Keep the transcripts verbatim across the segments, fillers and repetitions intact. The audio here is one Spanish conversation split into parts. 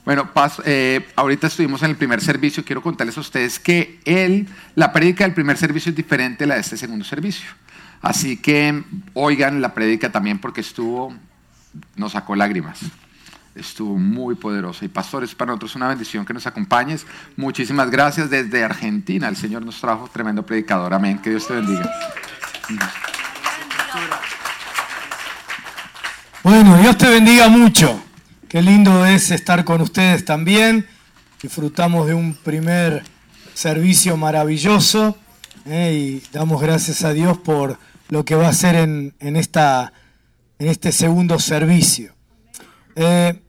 Bueno, paso, eh, ahorita estuvimos en el primer servicio. Quiero contarles a ustedes que él, la prédica del primer servicio es diferente a la de este segundo servicio. Así que oigan la prédica también porque estuvo, nos sacó lágrimas. Estuvo muy poderosa. Y pastores, para nosotros es una bendición que nos acompañes. Muchísimas gracias. Desde Argentina el Señor nos trajo tremendo predicador. Amén. Que Dios te bendiga. Bueno, Dios te bendiga mucho. Qué lindo es estar con ustedes también. Disfrutamos de un primer servicio maravilloso eh, y damos gracias a Dios por lo que va a hacer en, en, esta, en este segundo servicio. Eh,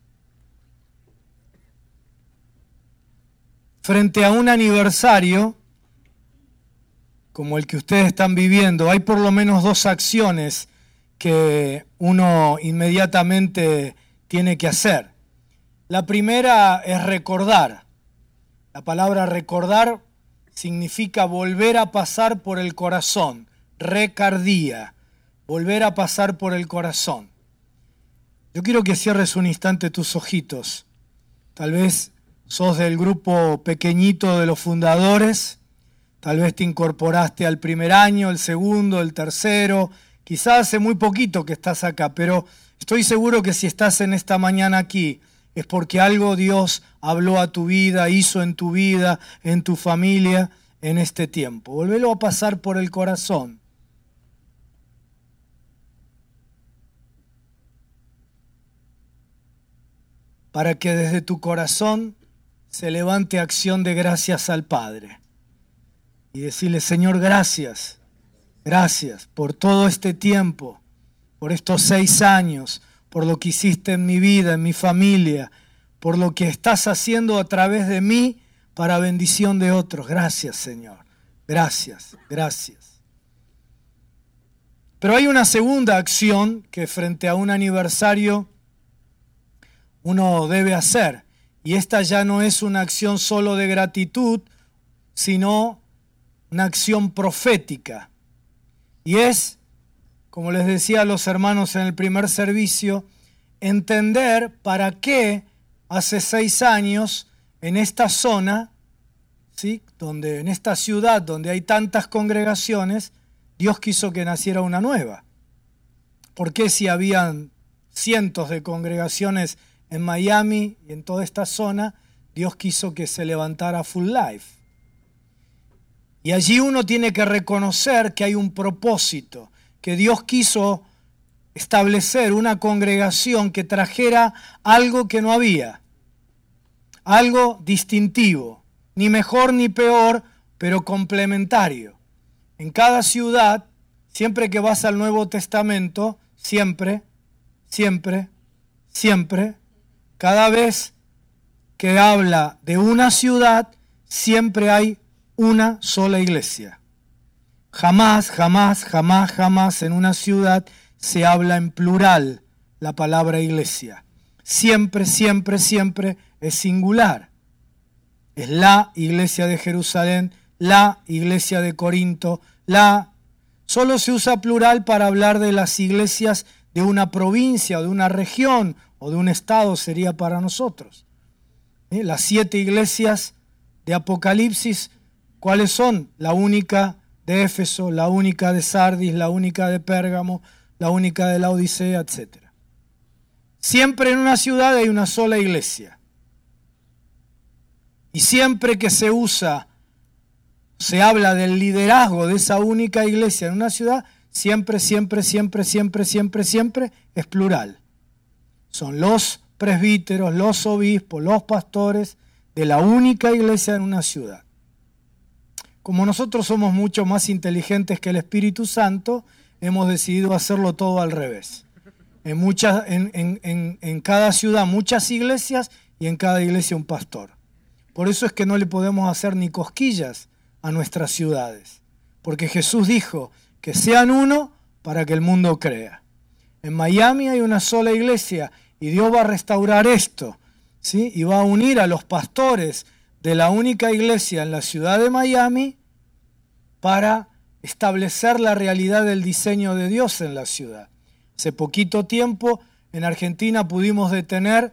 frente a un aniversario como el que ustedes están viviendo, hay por lo menos dos acciones que uno inmediatamente tiene que hacer. La primera es recordar. La palabra recordar significa volver a pasar por el corazón, recardía, volver a pasar por el corazón. Yo quiero que cierres un instante tus ojitos. Tal vez sos del grupo pequeñito de los fundadores, tal vez te incorporaste al primer año, el segundo, el tercero, quizás hace muy poquito que estás acá, pero estoy seguro que si estás en esta mañana aquí es porque algo Dios habló a tu vida, hizo en tu vida, en tu familia, en este tiempo. Volvelo a pasar por el corazón. Para que desde tu corazón se levante acción de gracias al Padre. Y decirle, Señor, gracias, gracias por todo este tiempo, por estos seis años, por lo que hiciste en mi vida, en mi familia, por lo que estás haciendo a través de mí para bendición de otros. Gracias, Señor. Gracias, gracias. Pero hay una segunda acción que frente a un aniversario uno debe hacer. Y esta ya no es una acción solo de gratitud, sino una acción profética. Y es, como les decía a los hermanos en el primer servicio, entender para qué hace seis años en esta zona, ¿sí? donde, en esta ciudad donde hay tantas congregaciones, Dios quiso que naciera una nueva. ¿Por qué si habían cientos de congregaciones en Miami y en toda esta zona, Dios quiso que se levantara Full Life? Y allí uno tiene que reconocer que hay un propósito, que Dios quiso establecer una congregación que trajera algo que no había, algo distintivo, ni mejor ni peor, pero complementario. En cada ciudad, siempre que vas al Nuevo Testamento, siempre, siempre, siempre, cada vez que habla de una ciudad, siempre hay una sola iglesia. Jamás, jamás, jamás, jamás en una ciudad se habla en plural la palabra iglesia. Siempre, siempre, siempre es singular. Es la iglesia de Jerusalén, la iglesia de Corinto, la... Solo se usa plural para hablar de las iglesias de una provincia o de una región o de un estado, sería para nosotros. ¿Eh? Las siete iglesias de Apocalipsis, ¿cuáles son? La única de Éfeso, la única de Sardis, la única de Pérgamo, la única de la Odisea, etcétera. Siempre en una ciudad hay una sola iglesia. Y siempre que se usa, se habla del liderazgo de esa única iglesia en una ciudad, siempre, siempre, siempre, siempre, siempre, siempre es plural. Son los presbíteros, los obispos, los pastores de la única iglesia en una ciudad. Como nosotros somos mucho más inteligentes que el Espíritu Santo, hemos decidido hacerlo todo al revés. En, muchas, en, en, en, en cada ciudad muchas iglesias y en cada iglesia un pastor. Por eso es que no le podemos hacer ni cosquillas a nuestras ciudades. Porque Jesús dijo que sean uno para que el mundo crea. En Miami hay una sola iglesia y Dios va a restaurar esto, ¿sí? Y va a unir a los pastores de la única iglesia en la ciudad de Miami para establecer la realidad del diseño de Dios en la ciudad. Hace poquito tiempo en Argentina pudimos detener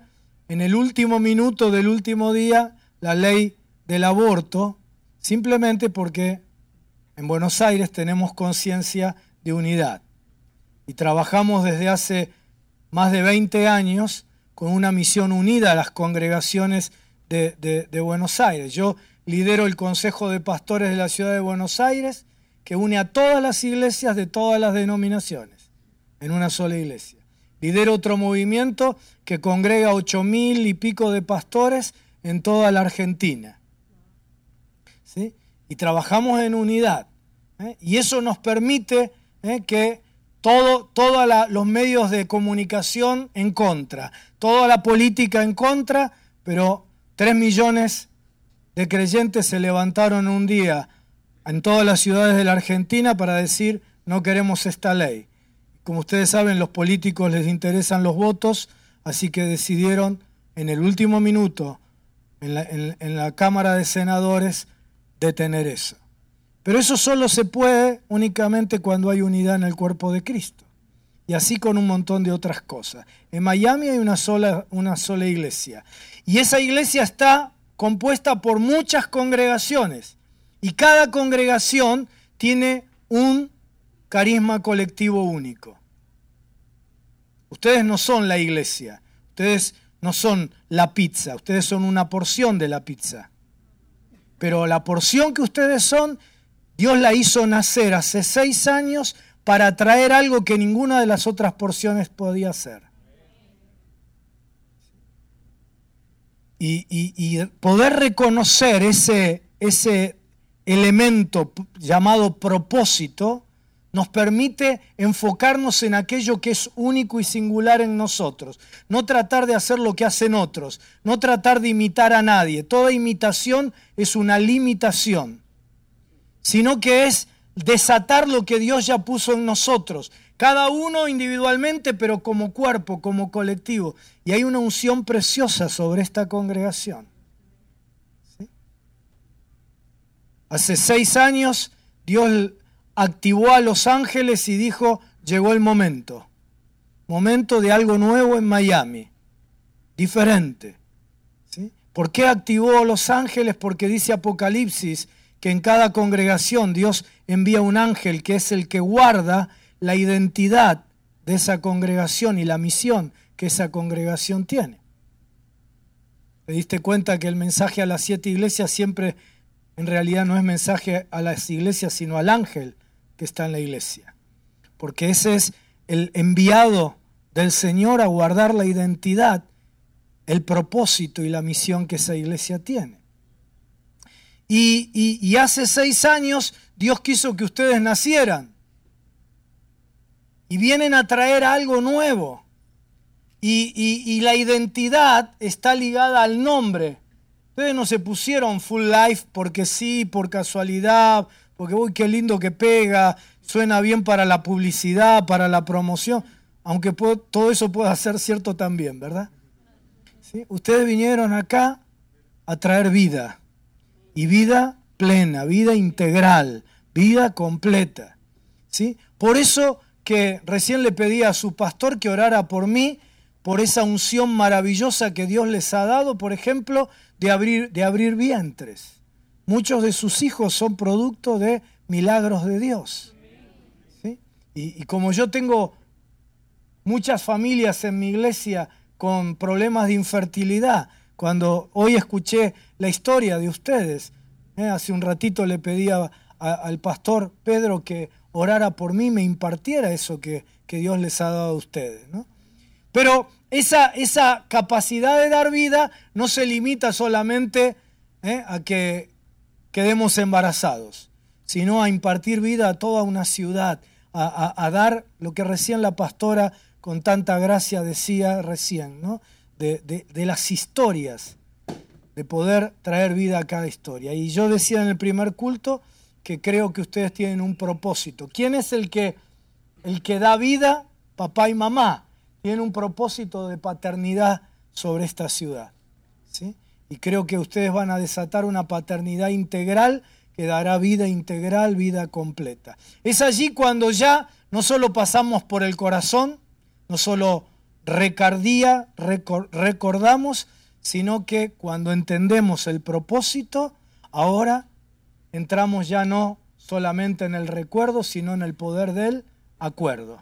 en el último minuto del último día la ley del aborto, simplemente porque en Buenos Aires tenemos conciencia de unidad. Y trabajamos desde hace más de veinte años con una misión unida a las congregaciones de, de, de Buenos Aires. Yo lidero el Consejo de Pastores de la Ciudad de Buenos Aires, que une a todas las iglesias de todas las denominaciones en una sola iglesia. Lidero otro movimiento que congrega ocho mil y pico de pastores en toda la Argentina. ¿Sí? Y trabajamos en unidad. ¿eh? Y eso nos permite ¿eh? que todo, todos los medios de comunicación en contra, toda la política en contra, pero tres millones de creyentes se levantaron un día en todas las ciudades de la Argentina para decir no queremos esta ley. Como ustedes saben, los políticos les interesan los votos, así que decidieron en el último minuto en la, en, en la Cámara de Senadores detener eso. Pero eso solo se puede únicamente cuando hay unidad en el cuerpo de Cristo. Y así con un montón de otras cosas. En Miami hay una sola, una sola iglesia. Y esa iglesia está compuesta por muchas congregaciones. Y cada congregación tiene un carisma colectivo único. Ustedes no son la iglesia. Ustedes no son la pizza. Ustedes son una porción de la pizza. Pero la porción que ustedes son, Dios la hizo nacer hace seis años para traer algo que ninguna de las otras porciones podía hacer. Y, y, y poder reconocer ese, ese elemento llamado propósito nos permite enfocarnos en aquello que es único y singular en nosotros. No tratar de hacer lo que hacen otros, no tratar de imitar a nadie. Toda imitación es una limitación, sino que es desatar lo que Dios ya puso en nosotros, cada uno individualmente, pero como cuerpo, como colectivo. Y hay una unción preciosa sobre esta congregación. ¿Sí? Hace seis años Dios activó a los ángeles y dijo, llegó el momento, momento de algo nuevo en Miami, diferente. ¿Sí? ¿Por qué activó a los ángeles? Porque dice Apocalipsis que en cada congregación Dios envía un ángel que es el que guarda la identidad de esa congregación y la misión que esa congregación tiene. ¿Te diste cuenta que el mensaje a las siete iglesias siempre en realidad no es mensaje a las iglesias, sino al ángel que está en la iglesia? Porque ese es el enviado del Señor a guardar la identidad, el propósito y la misión que esa iglesia tiene. Y, y, y hace seis años Dios quiso que ustedes nacieran. Y vienen a traer algo nuevo. Y, y, y la identidad está ligada al nombre. Ustedes no se pusieron Full Life porque sí, por casualidad, porque uy, qué lindo que pega, suena bien para la publicidad, para la promoción, aunque puedo, todo eso pueda ser cierto también, ¿verdad? ¿Sí? Ustedes vinieron acá a traer vida. Y vida plena, vida integral, vida completa. ¿Sí? Por eso que recién le pedí a su pastor que orara por mí, por esa unción maravillosa que Dios les ha dado, por ejemplo, de abrir, de abrir vientres. Muchos de sus hijos son producto de milagros de Dios. ¿Sí? Y, y como yo tengo muchas familias en mi iglesia con problemas de infertilidad, cuando hoy escuché la historia de ustedes, ¿eh? hace un ratito le pedí a, a, al pastor Pedro que orara por mí, me impartiera eso que, que Dios les ha dado a ustedes, ¿no? Pero esa, esa capacidad de dar vida no se limita solamente ¿eh? a que quedemos embarazados, sino a impartir vida a toda una ciudad, a, a, a dar lo que recién la pastora con tanta gracia decía recién, ¿no? De, de, de las historias, de poder traer vida a cada historia. Y yo decía en el primer culto que creo que ustedes tienen un propósito. ¿Quién es el que, el que da vida? Papá y mamá. Tienen un propósito de paternidad sobre esta ciudad. ¿Sí? Y creo que ustedes van a desatar una paternidad integral que dará vida integral, vida completa. Es allí cuando ya no solo pasamos por el corazón, no solo recardía, recor- recordamos, sino que cuando entendemos el propósito, ahora entramos ya no solamente en el recuerdo, sino en el poder del acuerdo.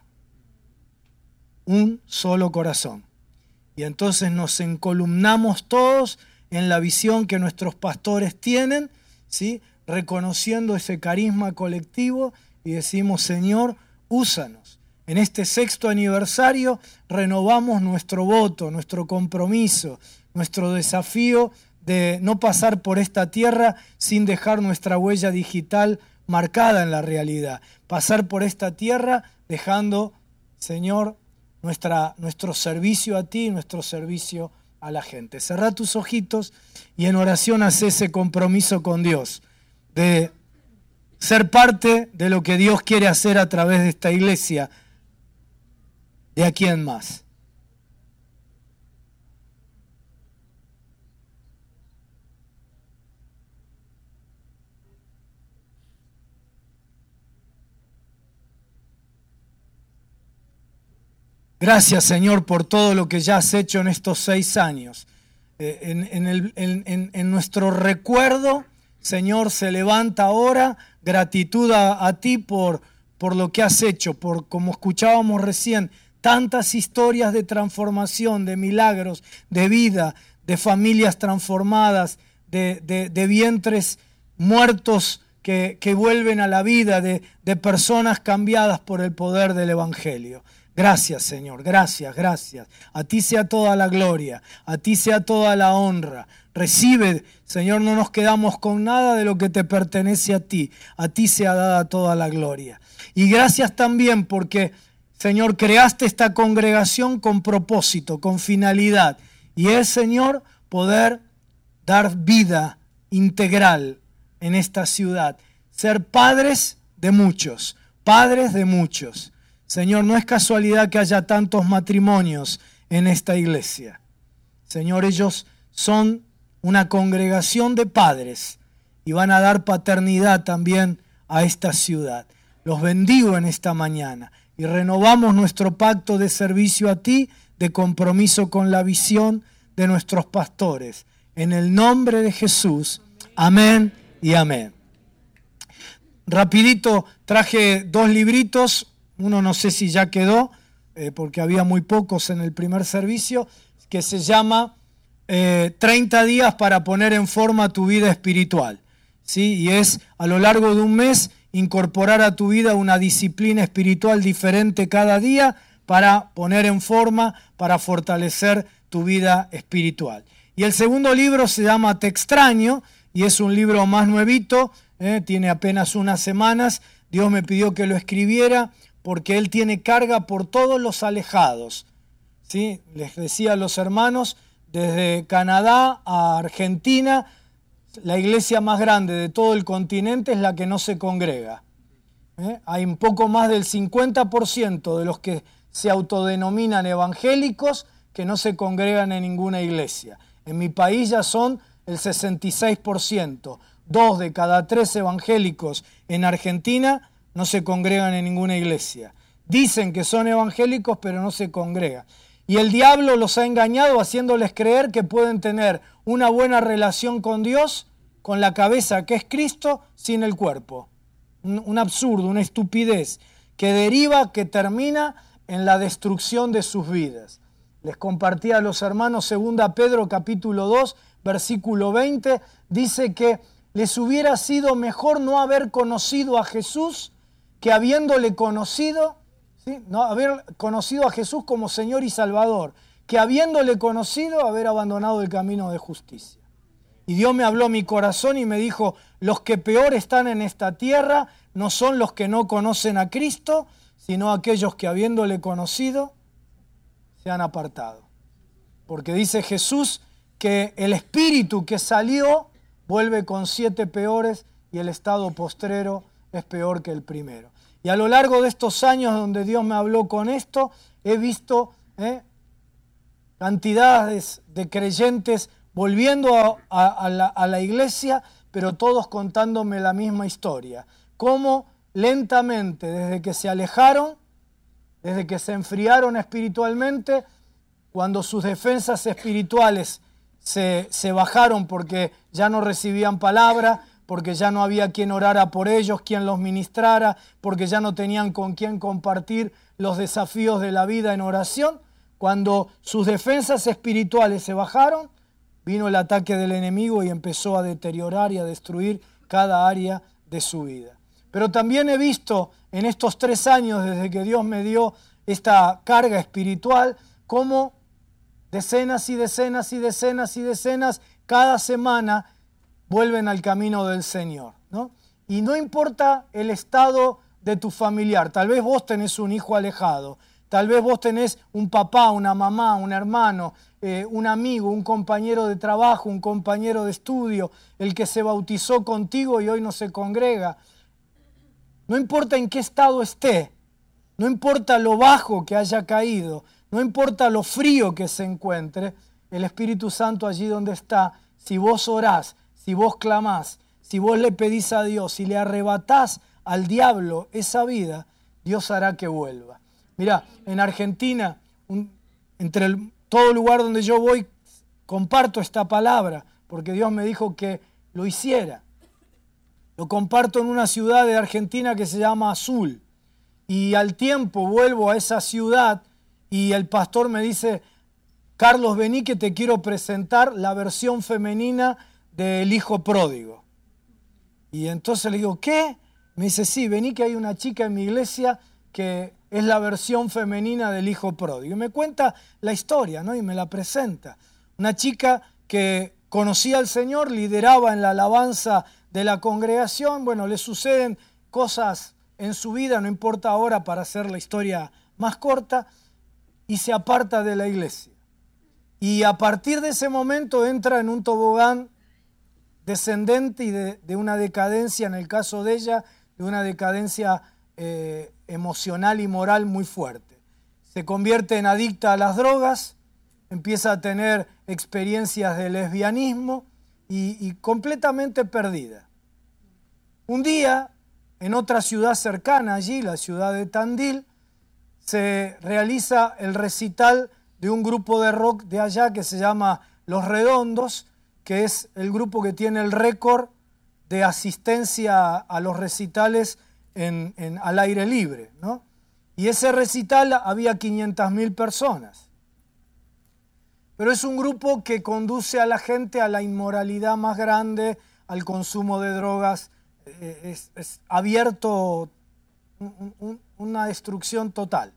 Un solo corazón. Y entonces nos encolumnamos todos en la visión que nuestros pastores tienen, ¿sí? Reconociendo ese carisma colectivo y decimos, Señor, úsanos. En este sexto aniversario renovamos nuestro voto, nuestro compromiso, nuestro desafío de no pasar por esta tierra sin dejar nuestra huella digital marcada en la realidad. Pasar por esta tierra dejando, Señor, nuestra, nuestro servicio a ti, nuestro servicio a la gente. Cerrá tus ojitos y en oración haz ese compromiso con Dios de ser parte de lo que Dios quiere hacer a través de esta iglesia de aquí en más. Gracias, Señor, por todo lo que ya has hecho en estos seis años. Eh, en, en, el, en, en, en nuestro recuerdo, Señor, se levanta ahora gratitud a, a ti por, por lo que has hecho, por, como escuchábamos recién, tantas historias de transformación, de milagros, de vida, de familias transformadas, de, de, de vientres muertos que, que vuelven a la vida, de, de personas cambiadas por el poder del Evangelio. Gracias, Señor, gracias, gracias. A ti sea toda la gloria, a ti sea toda la honra. Recibe, Señor, no nos quedamos con nada de lo que te pertenece a ti. A ti sea dada toda la gloria. Y gracias también porque, Señor, creaste esta congregación con propósito, con finalidad. Y es, Señor, poder dar vida integral en esta ciudad. Ser padres de muchos, padres de muchos. Señor, no es casualidad que haya tantos matrimonios en esta iglesia. Señor, ellos son una congregación de padres y van a dar paternidad también a esta ciudad. Los bendigo en esta mañana y renovamos nuestro pacto de servicio a ti, de compromiso con la visión de nuestros pastores. En el nombre de Jesús, amén y amén. Rapidito traje dos libritos. Uno no sé si ya quedó, eh, porque había muy pocos en el primer servicio, que se llama eh, treinta días para poner en forma tu vida espiritual. ¿Sí? Y es a lo largo de un mes incorporar a tu vida una disciplina espiritual diferente cada día para poner en forma, para fortalecer tu vida espiritual. Y el segundo libro se llama Te extraño y es un libro más nuevito, eh, tiene apenas unas semanas. Dios me pidió que lo escribiera porque Él tiene carga por todos los alejados. ¿Sí? Les decía a los hermanos, desde Canadá a Argentina, la iglesia más grande de todo el continente es la que no se congrega. ¿Eh? Hay un poco más del cincuenta por ciento de los que se autodenominan evangélicos que no se congregan en ninguna iglesia. En mi país ya son el sesenta y seis por ciento. Dos de cada tres evangélicos en Argentina no se congregan en ninguna iglesia. Dicen que son evangélicos, pero no se congregan. Y el diablo los ha engañado haciéndoles creer que pueden tener una buena relación con Dios, con la cabeza que es Cristo, sin el cuerpo. Un, un absurdo, una estupidez, que deriva, que termina en la destrucción de sus vidas. Les compartí a los hermanos segunda Pedro capítulo dos, versículo veinte, dice que les hubiera sido mejor no haber conocido a Jesús que habiéndole conocido, ¿sí? No, haber conocido a Jesús como Señor y Salvador, que habiéndole conocido, haber abandonado el camino de justicia. Y Dios me habló a mi corazón y me dijo, los que peor están en esta tierra no son los que no conocen a Cristo, sino aquellos que habiéndole conocido, se han apartado. Porque dice Jesús que el espíritu que salió vuelve con siete peores y el estado postrero es peor que el primero. Y a lo largo de estos años donde Dios me habló con esto, he visto eh, cantidades de creyentes volviendo a, a, a, la, a la iglesia, pero todos contándome la misma historia. Cómo lentamente, desde que se alejaron, desde que se enfriaron espiritualmente, cuando sus defensas espirituales se, se bajaron porque ya no recibían palabra, porque ya no había quien orara por ellos, quien los ministrara, porque ya no tenían con quien compartir los desafíos de la vida en oración. Cuando sus defensas espirituales se bajaron, vino el ataque del enemigo y empezó a deteriorar y a destruir cada área de su vida. Pero también he visto en estos tres años, desde que Dios me dio esta carga espiritual, cómo decenas y decenas y decenas y decenas cada semana vuelven al camino del Señor, ¿no? Y no importa el estado de tu familiar, tal vez vos tenés un hijo alejado, tal vez vos tenés un papá, una mamá, un hermano, eh, un amigo, un compañero de trabajo, un compañero de estudio, el que se bautizó contigo y hoy no se congrega. No importa en qué estado esté, no importa lo bajo que haya caído, no importa lo frío que se encuentre, el Espíritu Santo allí donde está, si vos orás, si vos clamás, si vos le pedís a Dios, si le arrebatás al diablo esa vida, Dios hará que vuelva. Mirá, en Argentina, un, entre el, todo lugar donde yo voy, comparto esta palabra, porque Dios me dijo que lo hiciera. Lo comparto en una ciudad de Argentina que se llama Azul. Y al tiempo vuelvo a esa ciudad y el pastor me dice, Carlos, vení que te quiero presentar la versión femenina del hijo pródigo. Y entonces le digo, ¿qué? Me dice, sí, vení que hay una chica en mi iglesia que es la versión femenina del hijo pródigo. Y me cuenta la historia, ¿no? Y me la presenta. Una chica que conocía al Señor, lideraba en la alabanza de la congregación. Bueno, le suceden cosas en su vida, no importa ahora para hacer la historia más corta, y se aparta de la iglesia. Y a partir de ese momento entra en un tobogán descendente y de, de una decadencia, en el caso de ella, de una decadencia eh, emocional y moral muy fuerte. Se convierte en adicta a las drogas, empieza a tener experiencias de lesbianismo y, y completamente perdida. Un día, en otra ciudad cercana allí, la ciudad de Tandil, se realiza el recital de un grupo de rock de allá que se llama Los Redondos, que es el grupo que tiene el récord de asistencia a los recitales en, en, al aire libre, ¿no? Y ese recital había quinientas mil personas. Pero es un grupo que conduce a la gente a la inmoralidad más grande, al consumo de drogas, eh, es, es abierto un, un, una destrucción total.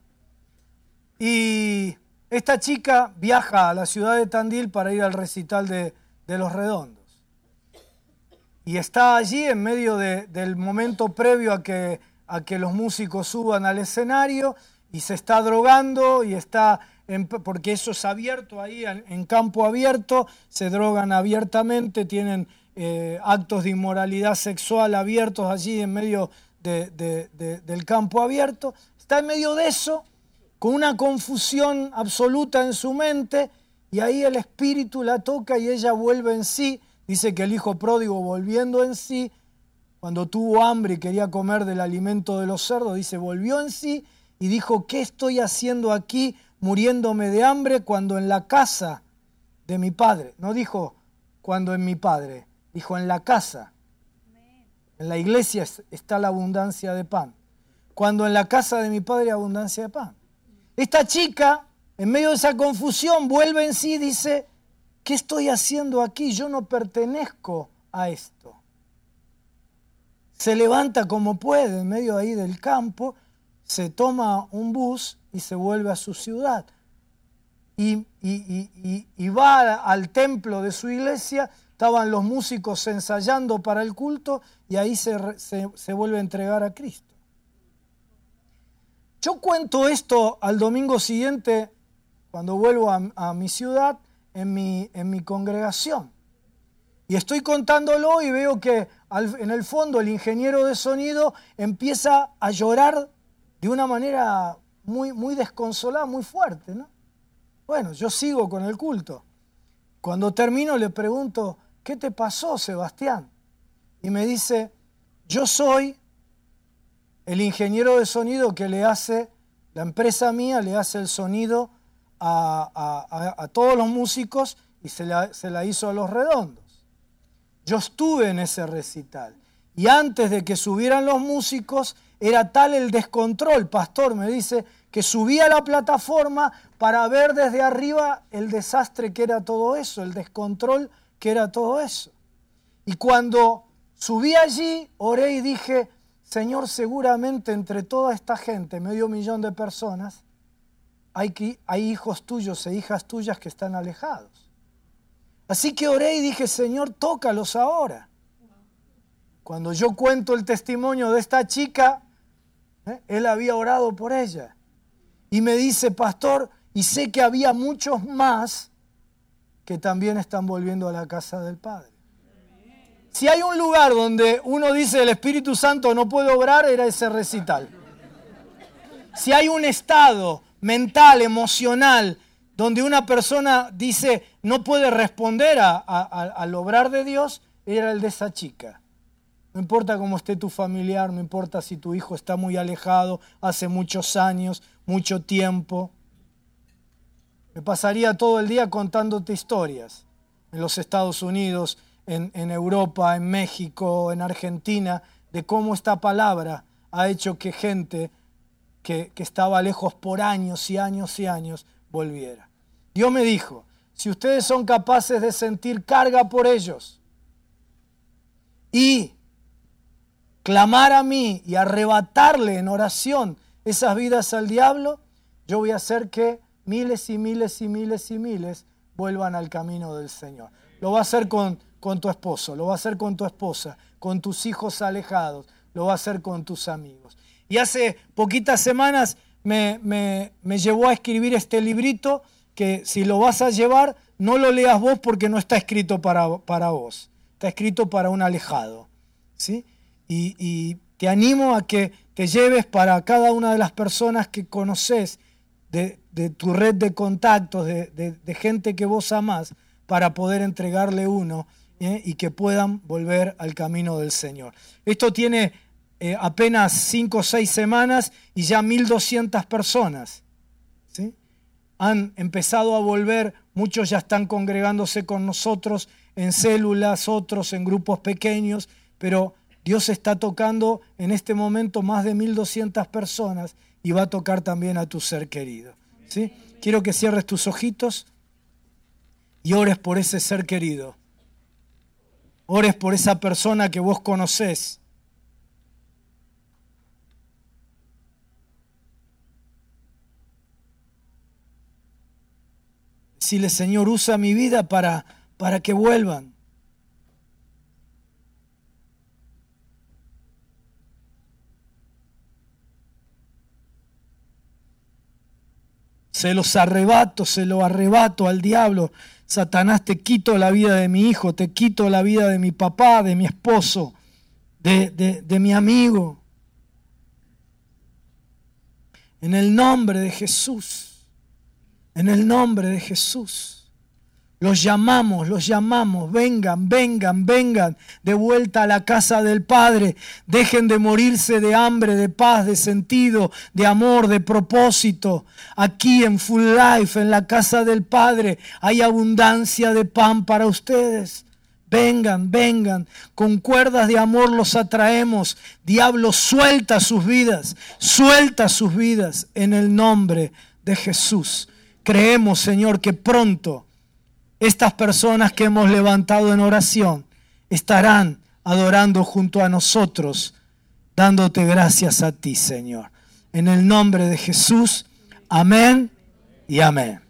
Y esta chica viaja a la ciudad de Tandil para ir al recital de, de Los Redondos. Y está allí en medio de, del momento previo a que, a que los músicos suban al escenario y se está drogando y está, en, porque eso es abierto ahí, en, en campo abierto, se drogan abiertamente, tienen eh, actos de inmoralidad sexual abiertos allí en medio de, de, de, del campo abierto. Está en medio de eso, con una confusión absoluta en su mente, y ahí el espíritu la toca y ella vuelve en sí. Dice que el hijo pródigo, volviendo en sí, cuando tuvo hambre y quería comer del alimento de los cerdos, dice, volvió en sí y dijo, ¿qué estoy haciendo aquí muriéndome de hambre cuando en la casa de mi padre? No dijo cuando en mi padre, dijo en la casa. En la iglesia está la abundancia de pan. Cuando en la casa de mi padre hay abundancia de pan. Esta chica, en medio de esa confusión, vuelve en sí y dice, ¿qué estoy haciendo aquí? Yo no pertenezco a esto. Se levanta como puede en medio ahí del campo, se toma un bus y se vuelve a su ciudad. Y, y, y, y, y va al templo de su iglesia, estaban los músicos ensayando para el culto y ahí se, se, se vuelve a entregar a Cristo. Yo cuento esto al domingo siguiente, cuando vuelvo a, a mi ciudad, en mi, en mi congregación. Y estoy contándolo y veo que al, en el fondo el ingeniero de sonido empieza a llorar de una manera muy, muy desconsolada, muy fuerte, ¿no? Bueno, yo sigo con el culto. Cuando termino le pregunto, ¿qué te pasó, Sebastián? Y me dice, yo soy el ingeniero de sonido que le hace, la empresa mía le hace el sonido a, a, a todos los músicos y se la, se la hizo a Los Redondos. Yo estuve en ese recital y antes de que subieran los músicos era tal el descontrol, pastor me dice, que subí a la plataforma para ver desde arriba el desastre que era todo eso, el descontrol que era todo eso. Y cuando subí allí, oré y dije, Señor, seguramente entre toda esta gente, medio millón de personas, hay, que, hay hijos tuyos e hijas tuyas que están alejados. Así que oré y dije, Señor, tócalos ahora. Cuando yo cuento el testimonio de esta chica, ¿eh? Él había orado por ella. Y me dice, pastor, y sé que había muchos más que también están volviendo a la casa del Padre. Si hay un lugar donde uno dice el Espíritu Santo no puede obrar, era ese recital. Si hay un estado mental, emocional, donde una persona dice no puede responder a, a, a, al obrar de Dios, era el de esa chica. No importa cómo esté tu familiar, no importa si tu hijo está muy alejado, hace muchos años, mucho tiempo. Me pasaría todo el día contándote historias en los Estados Unidos, en, en Europa, en México, en Argentina, de cómo esta palabra ha hecho que gente que, que estaba lejos por años y años y años volviera. Dios me dijo, si ustedes son capaces de sentir carga por ellos y clamar a mí y arrebatarle en oración esas vidas al diablo, yo voy a hacer que miles y miles y miles y miles vuelvan al camino del Señor. Lo va a hacer con, con tu esposo, lo va a hacer con tu esposa, con tus hijos alejados, lo va a hacer con tus amigos. Y hace poquitas semanas me, me, me llevó a escribir este librito que si lo vas a llevar, no lo leas vos porque no está escrito para, para vos, está escrito para un alejado, ¿sí? Y, y te animo a que te lleves para cada una de las personas que conoces, de, de tu red de contactos, de, de, de gente que vos amás, para poder entregarle uno ¿eh? y que puedan volver al camino del Señor. Esto tiene eh, apenas cinco o seis semanas y ya mil doscientas personas, ¿sí? Han empezado a volver, muchos ya están congregándose con nosotros en células, otros en grupos pequeños, pero Dios está tocando en este momento más de mil doscientas personas y va a tocar también a tu ser querido, ¿sí? Quiero que cierres tus ojitos y ores por ese ser querido. Ores por esa persona que vos conocés. Decirle, Señor, usa mi vida para, para que vuelvan. Se los arrebato, se lo arrebato al diablo. Satanás, te quito la vida de mi hijo, te quito la vida de mi papá, de mi esposo, de, de, de mi amigo. En el nombre de Jesús, en el nombre de Jesús. Los llamamos, los llamamos, vengan, vengan, vengan de vuelta a la casa del Padre. Dejen de morirse de hambre, de paz, de sentido, de amor, de propósito. Aquí en Full Life, en la casa del Padre, hay abundancia de pan para ustedes. Vengan, vengan, con cuerdas de amor los atraemos. Diablo, suelta sus vidas, suelta sus vidas en el nombre de Jesús. Creemos, Señor, que pronto estas personas que hemos levantado en oración estarán adorando junto a nosotros, dándote gracias a ti, Señor. En el nombre de Jesús, amén y amén.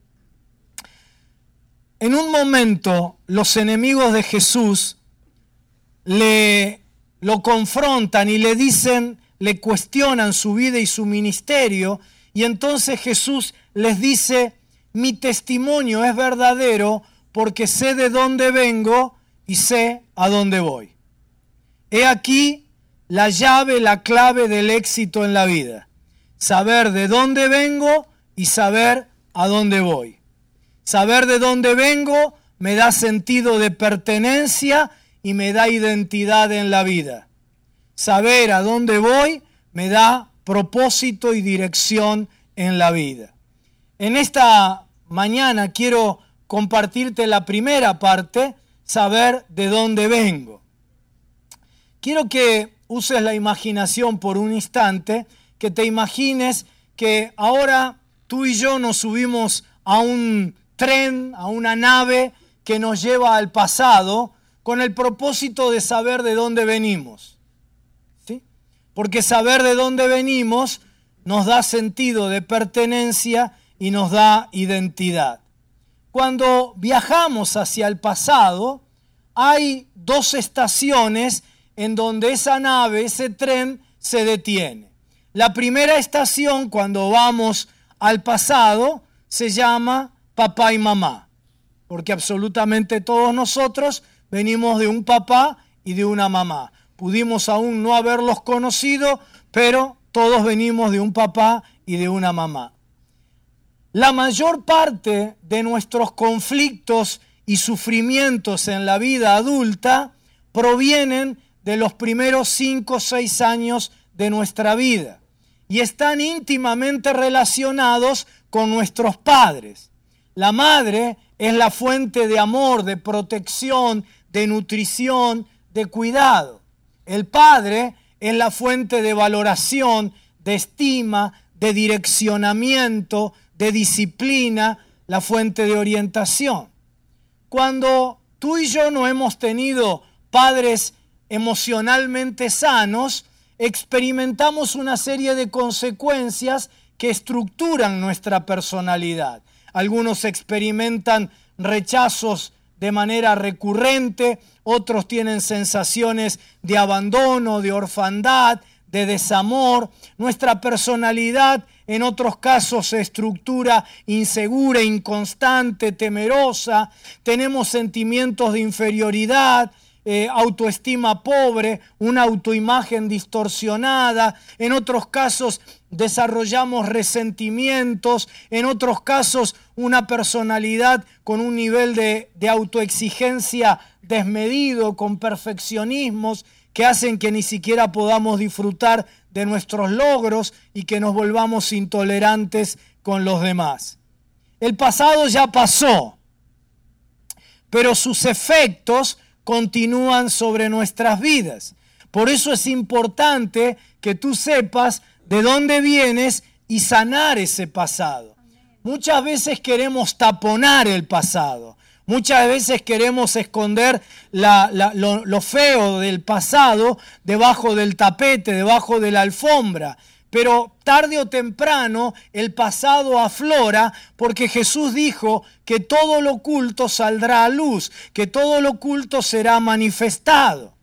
En un momento, los enemigos de Jesús le, lo confrontan y le dicen, le cuestionan su vida y su ministerio, y entonces Jesús les dice, mi testimonio es verdadero porque sé de dónde vengo y sé a dónde voy. He aquí la llave, la clave del éxito en la vida. Saber de dónde vengo y saber a dónde voy. Saber de dónde vengo me da sentido de pertenencia y me da identidad en la vida. Saber a dónde voy me da propósito y dirección en la vida. en esta mañana quiero compartirte la primera parte, saber de dónde vengo. Quiero que uses la imaginación por un instante, que te imagines que ahora tú y yo nos subimos a un tren, a una nave que nos lleva al pasado con el propósito de saber de dónde venimos. ¿Sí? Porque saber de dónde venimos nos da sentido de pertenencia y nos da identidad. Cuando viajamos hacia el pasado, hay dos estaciones en donde esa nave, ese tren, se detiene. La primera estación, cuando vamos al pasado, se llama papá y mamá, porque absolutamente todos nosotros venimos de un papá y de una mamá. Pudimos aún no haberlos conocido, pero todos venimos de un papá y de una mamá. La mayor parte de nuestros conflictos y sufrimientos en la vida adulta provienen de los primeros cinco o seis años de nuestra vida y están íntimamente relacionados con nuestros padres. La madre es la fuente de amor, de protección, de nutrición, de cuidado. El padre es la fuente de valoración, de estima, de direccionamiento, de disciplina, la fuente de orientación. Cuando tú y yo no hemos tenido padres emocionalmente sanos, experimentamos una serie de consecuencias que estructuran nuestra personalidad. Algunos experimentan rechazos de manera recurrente, otros tienen sensaciones de abandono, de orfandad, de desamor. Nuestra personalidad en otros casos se estructura insegura, inconstante, temerosa. Tenemos sentimientos de inferioridad, eh, autoestima pobre, una autoimagen distorsionada. En otros casos desarrollamos resentimientos. En otros casos una personalidad con un nivel de, de autoexigencia desmedido, con perfeccionismos que hacen que ni siquiera podamos disfrutar de nuestros logros y que nos volvamos intolerantes con los demás. El pasado ya pasó, pero sus efectos continúan sobre nuestras vidas. Por eso es importante que tú sepas de dónde vienes y sanar ese pasado. Muchas veces queremos taponar el pasado. Muchas veces queremos esconder la, la, lo, lo feo del pasado debajo del tapete, debajo de la alfombra. Pero tarde o temprano el pasado aflora porque Jesús dijo que todo lo oculto saldrá a luz, que todo lo oculto será manifestado.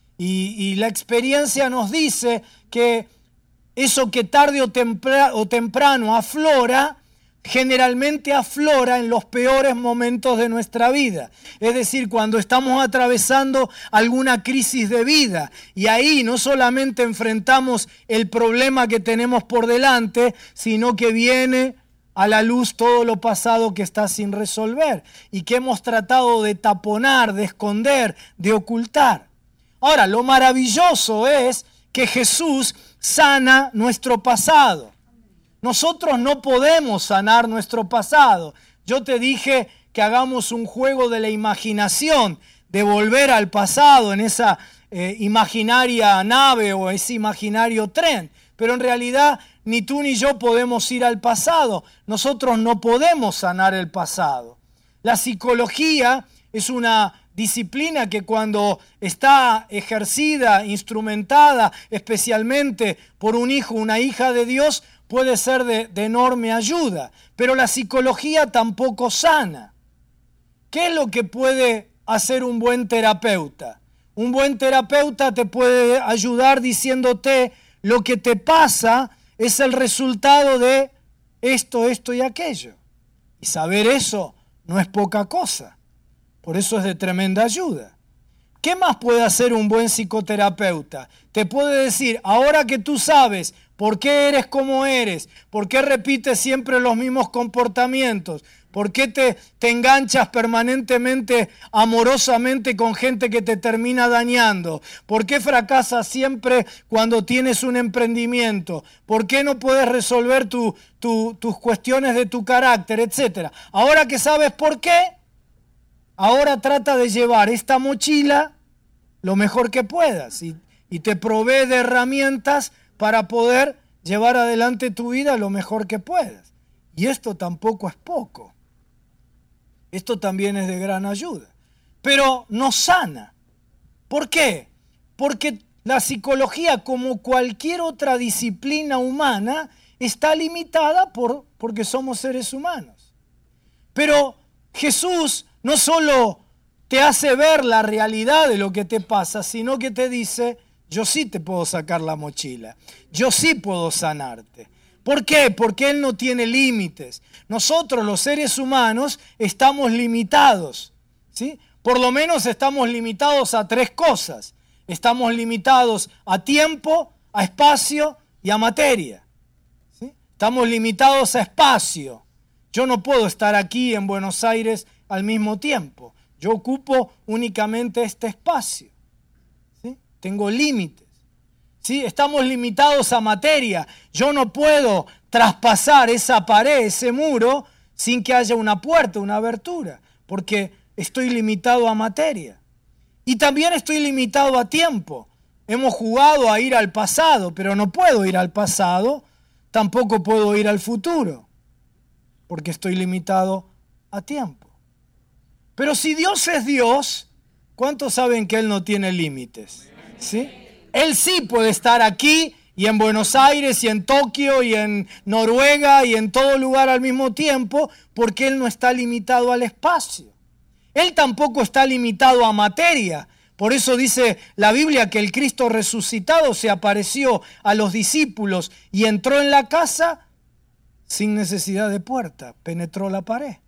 Y, y la experiencia nos dice que eso que tarde o temprano, o temprano aflora, generalmente aflora en los peores momentos de nuestra vida. Es decir, cuando estamos atravesando alguna crisis de vida y ahí no solamente enfrentamos el problema que tenemos por delante, sino que viene a la luz todo lo pasado que está sin resolver y que hemos tratado de taponar, de esconder, de ocultar. Ahora, lo maravilloso es que Jesús sana nuestro pasado. Nosotros no podemos sanar nuestro pasado. Yo te dije que hagamos un juego de la imaginación, de volver al pasado en esa eh, imaginaria nave o ese imaginario tren. Pero en realidad ni tú ni yo podemos ir al pasado. Nosotros no podemos sanar el pasado. La psicología es una disciplina que cuando está ejercida, instrumentada, especialmente por un hijo, una hija de Dios, puede ser de, de enorme ayuda, pero la psicología tampoco sana. ¿Qué es lo que puede hacer un buen terapeuta? Un buen terapeuta te puede ayudar diciéndote lo que te pasa es el resultado de esto, esto y aquello. Y saber eso no es poca cosa. Por eso es de tremenda ayuda. ¿Qué más puede hacer un buen psicoterapeuta? Te puede decir, ahora que tú sabes por qué eres como eres, por qué repites siempre los mismos comportamientos, ¿Por qué te, te enganchas permanentemente, amorosamente con gente que te termina dañando? ¿Por qué fracasas siempre cuando tienes un emprendimiento? ¿Por qué no puedes resolver tu, tu, tus cuestiones de tu carácter, etcétera? Ahora que sabes por qué, ahora trata de llevar esta mochila lo mejor que puedas y, y te provee de herramientas para poder llevar adelante tu vida lo mejor que puedas. Y esto tampoco es poco. Esto también es de gran ayuda. Pero no sana. ¿Por qué? Porque la psicología, como cualquier otra disciplina humana, está limitada por, porque somos seres humanos. Pero Jesús no solo te hace ver la realidad de lo que te pasa, sino que te dice, yo sí te puedo sacar la mochila, yo sí puedo sanarte. ¿Por qué? Porque Él no tiene límites. Nosotros, los seres humanos, estamos limitados, ¿sí? Por lo menos estamos limitados a tres cosas. Estamos limitados a tiempo, a espacio y a materia, ¿sí? Estamos limitados a espacio. Yo no puedo estar aquí en Buenos Aires al mismo tiempo. Yo ocupo únicamente este espacio, ¿sí? Tengo límites. ¿Sí? Estamos limitados a materia. Yo no puedo traspasar esa pared, ese muro, sin que haya una puerta, una abertura, porque estoy limitado a materia. Y también estoy limitado a tiempo. Hemos jugado a ir al pasado, pero no puedo ir al pasado, tampoco puedo ir al futuro, porque estoy limitado a tiempo. Pero si Dios es Dios, ¿cuántos saben que Él no tiene límites? ¿Sí? Él sí puede estar aquí y en Buenos Aires y en Tokio y en Noruega y en todo lugar al mismo tiempo, porque Él no está limitado al espacio. Él tampoco está limitado a materia. Por eso dice la Biblia que el Cristo resucitado se apareció a los discípulos y entró en la casa sin necesidad de puerta, penetró la pared.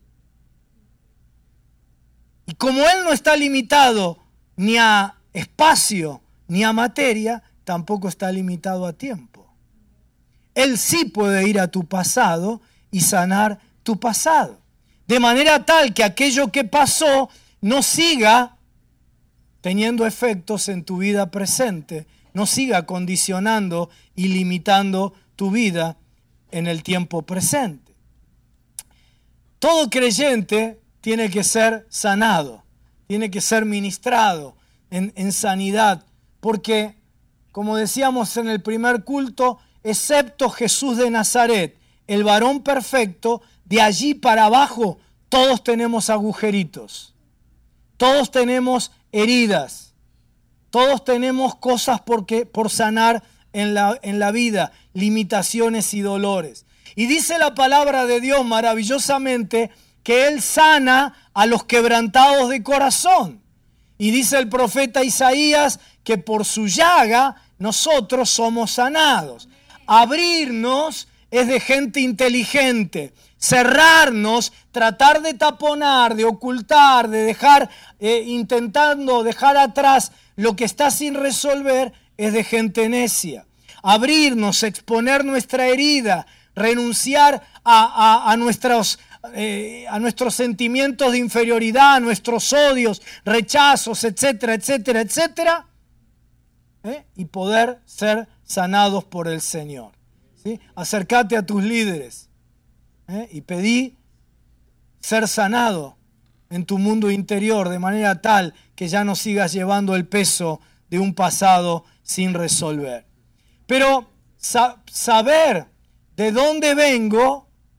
Y como Él no está limitado ni a espacio, ni a materia, tampoco está limitado a tiempo. Él sí puede ir a tu pasado y sanar tu pasado. De manera tal que aquello que pasó no siga teniendo efectos en tu vida presente, no siga condicionando y limitando tu vida en el tiempo presente. Todo creyente tiene que ser sanado, tiene que ser ministrado en, en sanidad. Porque, como decíamos en el primer culto, excepto Jesús de Nazaret, el varón perfecto, de allí para abajo todos tenemos agujeritos, todos tenemos heridas, todos tenemos cosas por, que, por sanar en la, en la vida, limitaciones y dolores. Y dice la palabra de Dios maravillosamente que Él sana a los quebrantados de corazón. Y dice el profeta Isaías que por su llaga nosotros somos sanados. Abrirnos es de gente inteligente. Cerrarnos, tratar de taponar, de ocultar, de dejar, eh, intentando dejar atrás lo que está sin resolver, es de gente necia. Abrirnos, exponer nuestra herida, renunciar a, a, a nuestros... Eh, a nuestros sentimientos de inferioridad, a nuestros odios, rechazos, etcétera, etcétera, etcétera, ¿eh? Y poder ser sanados por el Señor, ¿sí? Acércate a tus líderes, ¿eh? Y pedí ser sanado en tu mundo interior de manera tal que ya no sigas llevando el peso de un pasado sin resolver. Pero sa- saber de dónde vengo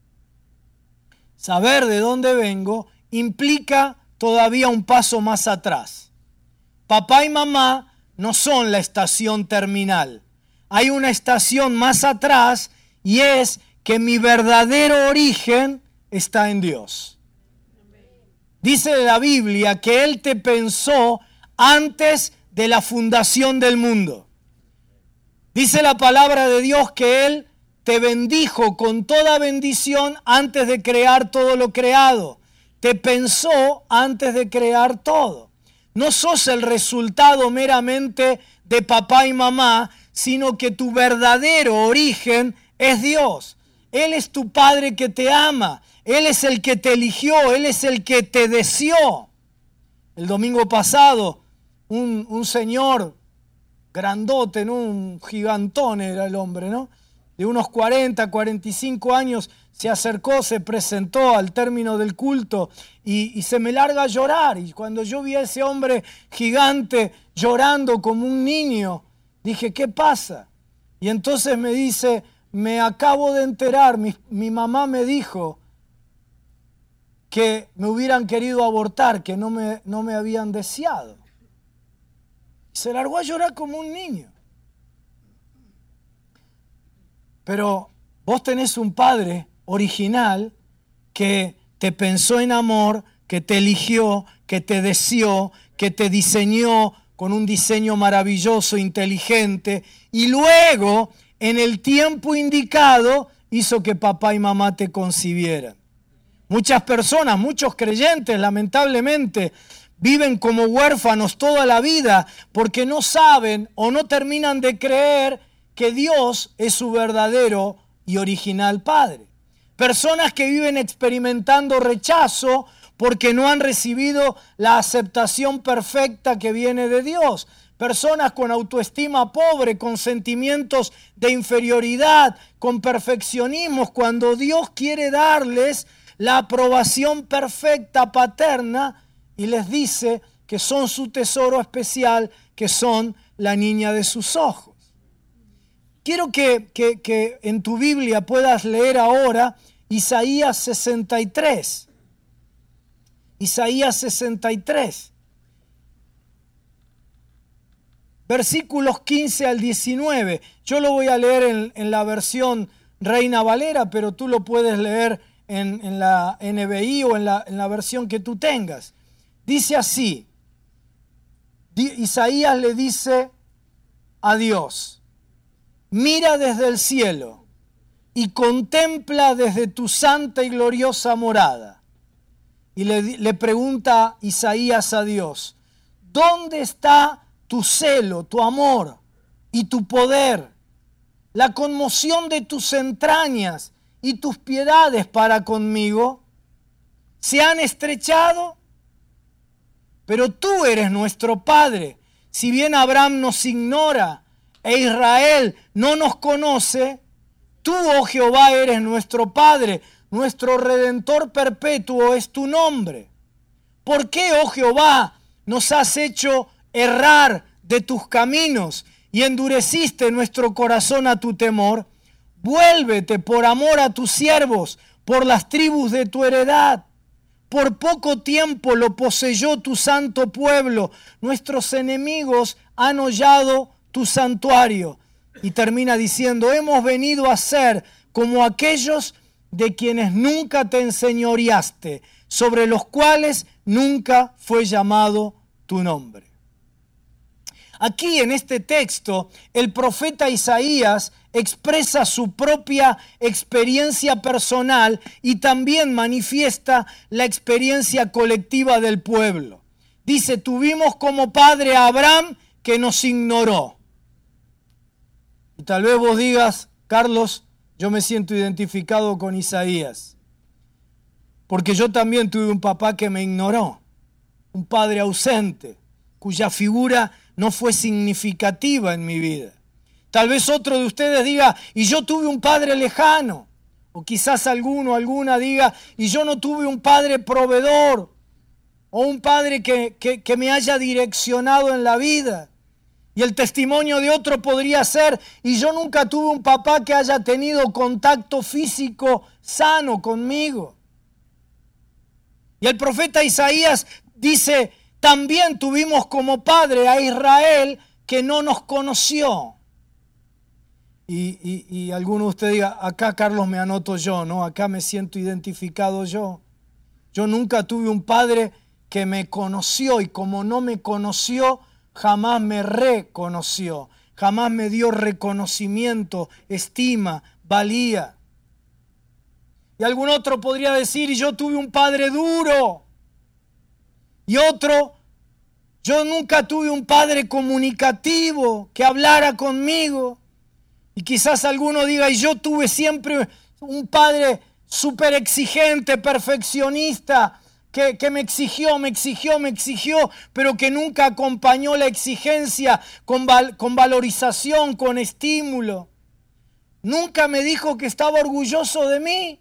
Saber de dónde vengo implica todavía un paso más atrás. Papá y mamá no son la estación terminal. Hay una estación más atrás y es que mi verdadero origen está en Dios. Dice la Biblia que Él te pensó antes de la fundación del mundo. Dice la palabra de Dios que Él te bendijo con toda bendición antes de crear todo lo creado. Te pensó antes de crear todo. No sos el resultado meramente de papá y mamá, sino que tu verdadero origen es Dios. Él es tu Padre que te ama. Él es el que te eligió, Él es el que te deseó. El domingo pasado, un, un señor grandote, ¿no? Un gigantón era el hombre, ¿no? De unos cuarenta, cuarenta y cinco años, se acercó, se presentó al término del culto y, y se me larga a llorar. Y cuando yo vi a ese hombre gigante llorando como un niño, dije, ¿qué pasa? Y entonces me dice, me acabo de enterar, mi, mi mamá me dijo que me hubieran querido abortar, que no me, no me habían deseado. Y se largó a llorar como un niño. Pero vos tenés un padre original que te pensó en amor, que te eligió, que te deseó, que te diseñó con un diseño maravilloso, inteligente, y luego, en el tiempo indicado, hizo que papá y mamá te concibieran. Muchas personas, muchos creyentes, lamentablemente, viven como huérfanos toda la vida porque no saben o no terminan de creer que Dios es su verdadero y original Padre. Personas que viven experimentando rechazo porque no han recibido la aceptación perfecta que viene de Dios. Personas con autoestima pobre, con sentimientos de inferioridad, con perfeccionismos, cuando Dios quiere darles la aprobación perfecta paterna y les dice que son su tesoro especial, que son la niña de sus ojos. Quiero que, que, que en tu Biblia puedas leer ahora Isaías sesenta y tres. Isaías sesenta y tres. Versículos quince al diecinueve. Yo lo voy a leer en, en la versión Reina Valera, pero tú lo puedes leer en, en la N B I o en la, en la versión que tú tengas. Dice así. Isaías le dice a Dios: mira desde el cielo y contempla desde tu santa y gloriosa morada. Y le, le pregunta Isaías a Dios: ¿dónde está tu celo, tu amor y tu poder, la conmoción de tus entrañas y tus piedades para conmigo? ¿Se han estrechado? Pero tú eres nuestro Padre. Si bien Abraham nos ignora e Israel no nos conoce, tú, oh Jehová, eres nuestro Padre, nuestro Redentor perpetuo es tu nombre. ¿Por qué, oh Jehová, nos has hecho errar de tus caminos y endureciste nuestro corazón a tu temor? Vuélvete por amor a tus siervos, por las tribus de tu heredad. Por poco tiempo lo poseyó tu santo pueblo. Nuestros enemigos han hollado tu santuario. Y termina diciendo: hemos venido a ser como aquellos de quienes nunca te enseñoreaste, sobre los cuales nunca fue llamado tu nombre. Aquí en este texto, el profeta Isaías expresa su propia experiencia personal y también manifiesta la experiencia colectiva del pueblo. Dice: tuvimos como padre a Abraham, que nos ignoró. Y tal vez vos digas: Carlos, yo me siento identificado con Isaías, porque yo también tuve un papá que me ignoró, un padre ausente, cuya figura no fue significativa en mi vida. Tal vez otro de ustedes diga: y yo tuve un padre lejano. O quizás alguno, alguna diga: y yo no tuve un padre proveedor. O un padre que, que, que me haya direccionado en la vida. Y el testimonio de otro podría ser: y yo nunca tuve un papá que haya tenido contacto físico sano conmigo. Y el profeta Isaías dice: también tuvimos como padre a Israel, que no nos conoció. Y, y, y alguno de ustedes diga: acá, Carlos, me anoto yo, ¿no? Acá me siento identificado yo. Yo nunca tuve un padre que me conoció, y como no me conoció, jamás me reconoció, jamás me dio reconocimiento, estima, valía. Y algún otro podría decir: y yo tuve un padre duro. Y otro: yo nunca tuve un padre comunicativo que hablara conmigo. Y quizás alguno diga: y yo tuve siempre un padre súper exigente, perfeccionista, que, que me exigió, me exigió, me exigió, pero que nunca acompañó la exigencia con, val, con valorización, con estímulo. Nunca me dijo que estaba orgulloso de mí.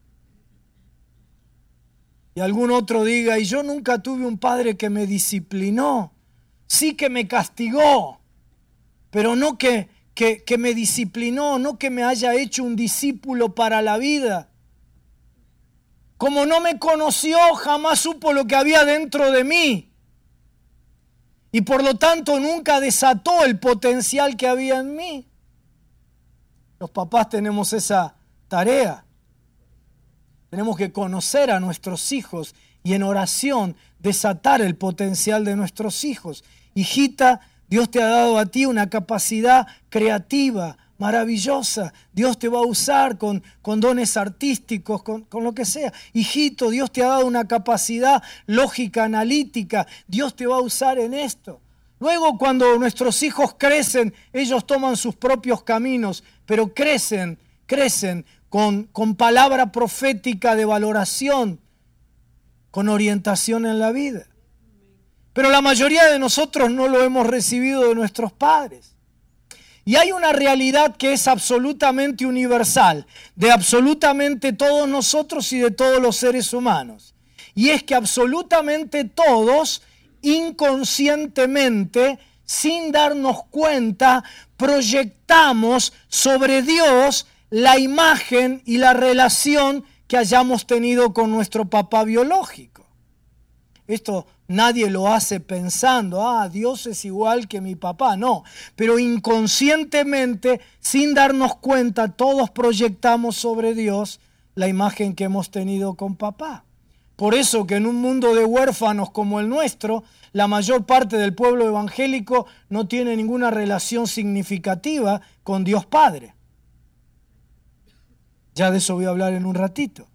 Y algún otro diga, y yo nunca tuve un padre que me disciplinó. Sí que me castigó, pero no que, que, que me disciplinó, no que me haya hecho un discípulo para la vida. Como no me conoció, jamás supo lo que había dentro de mí. Y por lo tanto nunca desató el potencial que había en mí. Los papás tenemos esa tarea. Tenemos que conocer a nuestros hijos y en oración desatar el potencial de nuestros hijos. Hijita, Dios te ha dado a ti una capacidad creativa, maravillosa. Dios te va a usar con, con dones artísticos, con, con lo que sea. Hijito, Dios te ha dado una capacidad lógica, analítica. Dios te va a usar en esto. Luego, cuando nuestros hijos crecen, ellos toman sus propios caminos, pero crecen, crecen con, con palabra profética de valoración, con orientación en la vida. Pero la mayoría de nosotros no lo hemos recibido de nuestros padres. Y hay una realidad que es absolutamente universal, de absolutamente todos nosotros y de todos los seres humanos. Y es que absolutamente todos, inconscientemente, sin darnos cuenta, proyectamos sobre Dios la imagen y la relación que hayamos tenido con nuestro papá biológico. Esto nadie lo hace pensando, ah, Dios es igual que mi papá, no. Pero inconscientemente, sin darnos cuenta, todos proyectamos sobre Dios la imagen que hemos tenido con papá. Por eso que en un mundo de huérfanos como el nuestro, la mayor parte del pueblo evangélico no tiene ninguna relación significativa con Dios Padre. Ya de eso voy a hablar en un ratito.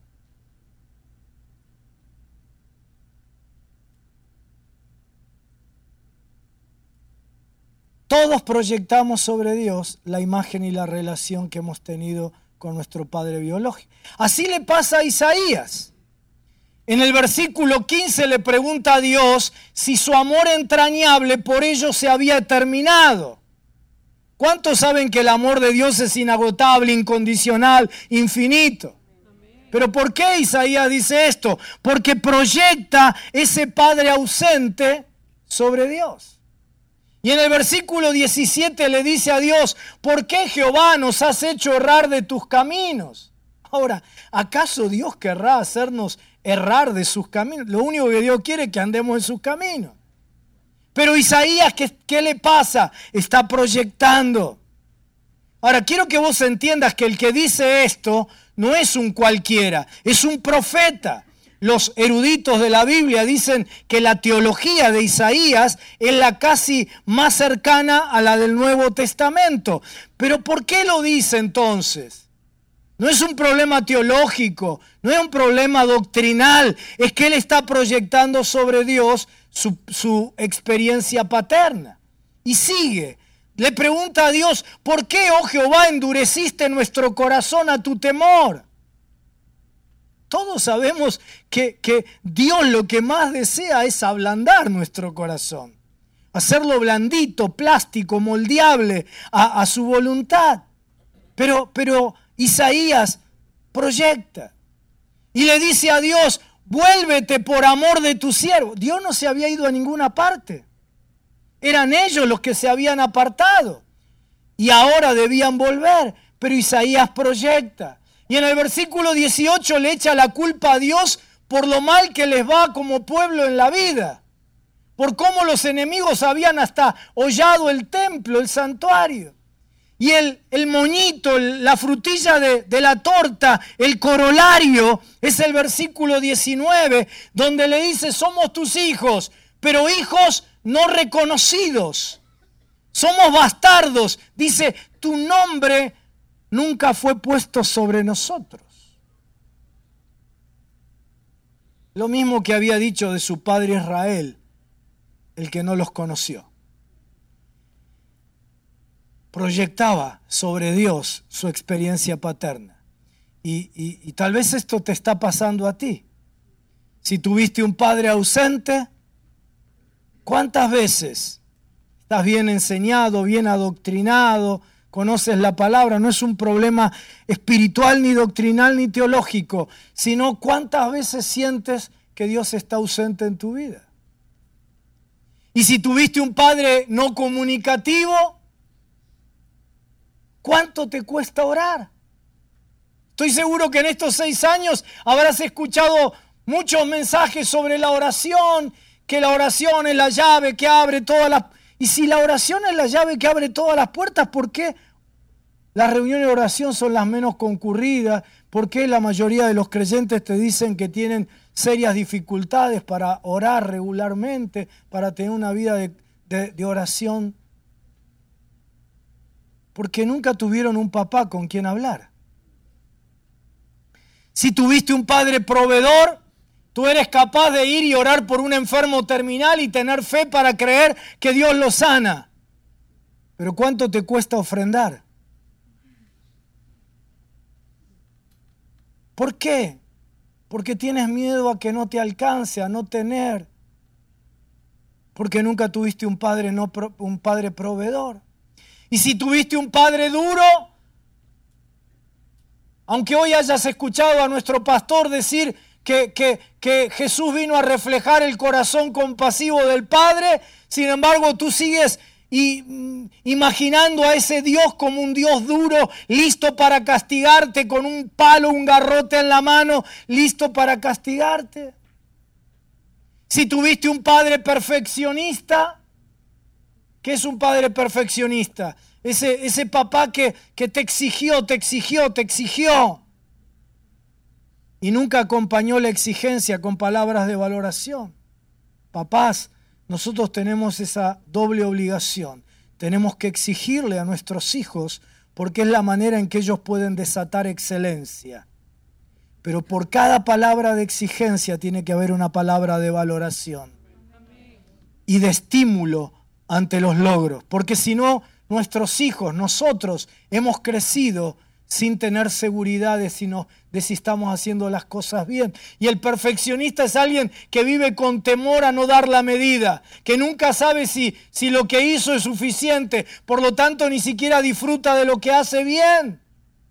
Todos proyectamos sobre Dios la imagen y la relación que hemos tenido con nuestro padre biológico. Así le pasa a Isaías. En el versículo quince le pregunta a Dios si su amor entrañable por ellos se había terminado. ¿Cuántos saben que el amor de Dios es inagotable, incondicional, infinito? ¿Pero por qué Isaías dice esto? Porque proyecta ese padre ausente sobre Dios. Y en el versículo diecisiete le dice a Dios, ¿por qué Jehová nos has hecho errar de tus caminos? Ahora, ¿acaso Dios querrá hacernos errar de sus caminos? Lo único que Dios quiere es que andemos en sus caminos. Pero Isaías, ¿qué, qué le pasa? Está proyectando. Ahora, quiero que vos entiendas que el que dice esto no es un cualquiera, es un profeta. Los eruditos de la Biblia dicen que la teología de Isaías es la casi más cercana a la del Nuevo Testamento. ¿Pero por qué lo dice entonces? No es un problema teológico, no es un problema doctrinal, es que él está proyectando sobre Dios su, su experiencia paterna. Y sigue, le pregunta a Dios, ¿por qué, oh Jehová, endureciste nuestro corazón a tu temor? Todos sabemos que, que Dios lo que más desea es ablandar nuestro corazón, hacerlo blandito, plástico, moldeable a, a su voluntad. Pero, pero Isaías proyecta y le dice a Dios, vuélvete por amor de tu siervo. Dios no se había ido a ninguna parte. Eran ellos los que se habían apartado y ahora debían volver. Pero Isaías proyecta. Y en el versículo dieciocho le echa la culpa a Dios por lo mal que les va como pueblo en la vida. Por cómo los enemigos habían hasta hollado el templo, el santuario. Y el, el moñito, la frutilla de, de la torta, el corolario, es el versículo diecinueve, donde le dice, somos tus hijos, pero hijos no reconocidos. Somos bastardos. Dice, tu nombre nunca fue puesto sobre nosotros. Lo mismo que había dicho de su padre Israel, el que no los conoció. Proyectaba sobre Dios su experiencia paterna. Y, y, y tal vez esto te está pasando a ti. Si tuviste un padre ausente, ¿cuántas veces estás bien enseñado, bien adoctrinado, conoces la palabra? No es un problema espiritual, ni doctrinal, ni teológico, sino cuántas veces sientes que Dios está ausente en tu vida. Y si tuviste un padre no comunicativo, ¿cuánto te cuesta orar? Estoy seguro que en estos seis años habrás escuchado muchos mensajes sobre la oración, que la oración es la llave que abre todas las... Y si la oración es la llave que abre todas las puertas, ¿por qué las reuniones de oración son las menos concurridas? ¿Por qué la mayoría de los creyentes te dicen que tienen serias dificultades para orar regularmente, para tener una vida de, de, de oración? Porque nunca tuvieron un papá con quien hablar. Si tuviste un padre proveedor, tú eres capaz de ir y orar por un enfermo terminal y tener fe para creer que Dios lo sana. Pero ¿cuánto te cuesta ofrendar? ¿Por qué? Porque tienes miedo a que no te alcance, a no tener. Porque nunca tuviste un padre, no, un padre proveedor. Y si tuviste un padre duro, aunque hoy hayas escuchado a nuestro pastor decir que, que, que Jesús vino a reflejar el corazón compasivo del Padre, sin embargo tú sigues y, mm, imaginando a ese Dios como un Dios duro, listo para castigarte, con un palo, un garrote en la mano, listo para castigarte. Si tuviste un padre perfeccionista, ¿qué es un padre perfeccionista? Ese, ese papá que, que te exigió, te exigió, te exigió. Y nunca acompañó la exigencia con palabras de valoración. Papás, nosotros tenemos esa doble obligación. Tenemos que exigirle a nuestros hijos porque es la manera en que ellos pueden desatar excelencia. Pero por cada palabra de exigencia tiene que haber una palabra de valoración y de estímulo ante los logros. Porque si no, nuestros hijos, nosotros, hemos crecido sin tener seguridad de si, no, de si estamos haciendo las cosas bien. Y el perfeccionista es alguien que vive con temor a no dar la medida, que nunca sabe si, si lo que hizo es suficiente, por lo tanto ni siquiera disfruta de lo que hace bien.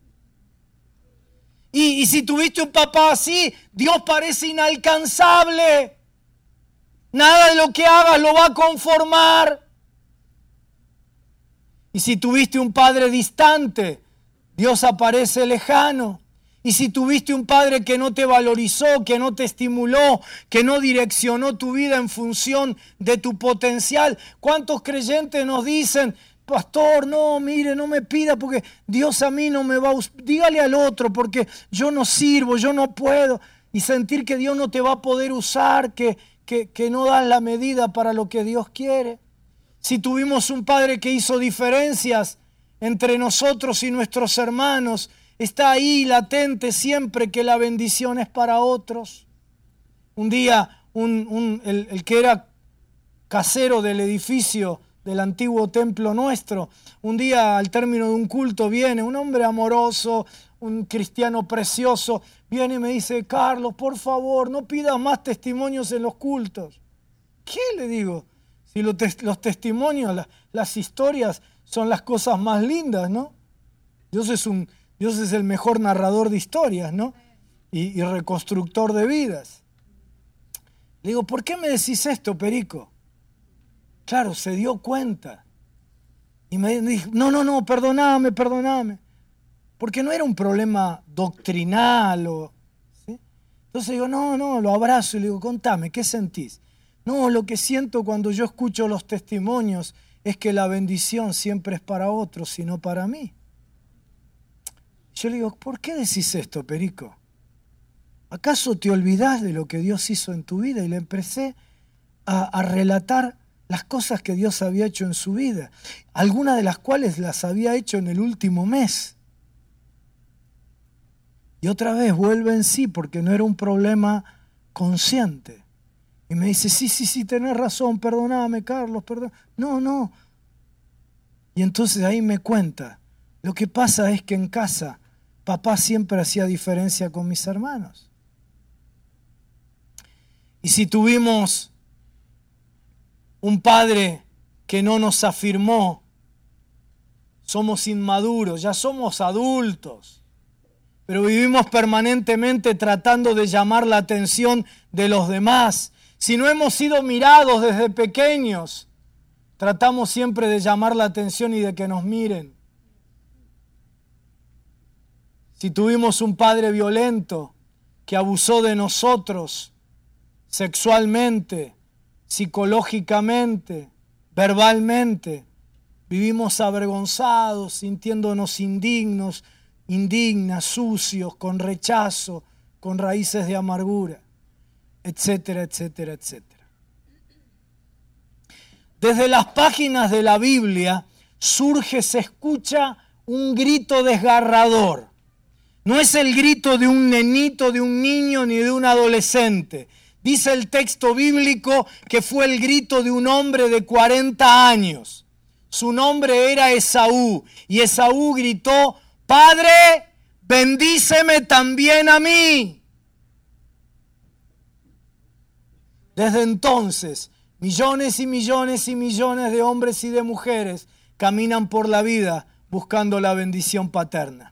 Y, y si tuviste un papá así, Dios parece inalcanzable. Nada de lo que hagas lo va a conformar. Y si tuviste un padre distante, Dios aparece lejano. Y si tuviste un padre que no te valorizó, que no te estimuló, que no direccionó tu vida en función de tu potencial, ¿cuántos creyentes nos dicen, pastor, no, mire, no me pida porque Dios a mí no me va a... Dígale al otro porque yo no sirvo, yo no puedo. Y sentir que Dios no te va a poder usar, que, que, que no das la medida para lo que Dios quiere. Si tuvimos un padre que hizo diferencias entre nosotros y nuestros hermanos, está ahí latente siempre que la bendición es para otros. Un día, un, un, el, el que era casero del edificio del antiguo templo nuestro, un día al término de un culto viene un hombre amoroso, un cristiano precioso, viene y me dice, Carlos, por favor, no pidas más testimonios en los cultos. ¿Qué? Le digo. Si los, tes- los testimonios, la, las historias son las cosas más lindas, ¿no? Dios es, un, Dios es el mejor narrador de historias, ¿no? Y, y reconstructor de vidas. Le digo, ¿por qué me decís esto, Perico? Claro, se dio cuenta. Y me dijo, no, no, no, perdoname, perdoname. Porque no era un problema doctrinal. O, ¿sí? Entonces digo, no, no, lo abrazo y le digo, contame, ¿qué sentís? No, lo que siento cuando yo escucho los testimonios es que la bendición siempre es para otros y no para mí. Yo le digo, ¿por qué decís esto, Perico? ¿Acaso te olvidás de lo que Dios hizo en tu vida? Y le empecé a, a relatar las cosas que Dios había hecho en su vida, algunas de las cuales las había hecho en el último mes. Y otra vez vuelve en sí porque no era un problema consciente. Y me dice, sí, sí, sí, tenés razón, perdóname, Carlos, perdón. No, no. Y entonces ahí me cuenta, lo que pasa es que en casa papá siempre hacía diferencia con mis hermanos. Y si tuvimos un padre que no nos afirmó, somos inmaduros, ya somos adultos, pero vivimos permanentemente tratando de llamar la atención de los demás. Si no hemos sido mirados desde pequeños, tratamos siempre de llamar la atención y de que nos miren. Si tuvimos un padre violento que abusó de nosotros sexualmente, psicológicamente, verbalmente, vivimos avergonzados, sintiéndonos indignos, indignas, sucios, con rechazo, con raíces de amargura, etcétera, etcétera, etcétera. Desde las páginas de la Biblia surge, se escucha un grito desgarrador. No es el grito de un nenito, de un niño, ni de un adolescente. Dice el texto bíblico que fue el grito de un hombre de cuarenta años. Su nombre era Esaú. Y Esaú gritó: Padre, bendíceme también a mí. Desde entonces, millones y millones y millones de hombres y de mujeres caminan por la vida buscando la bendición paterna.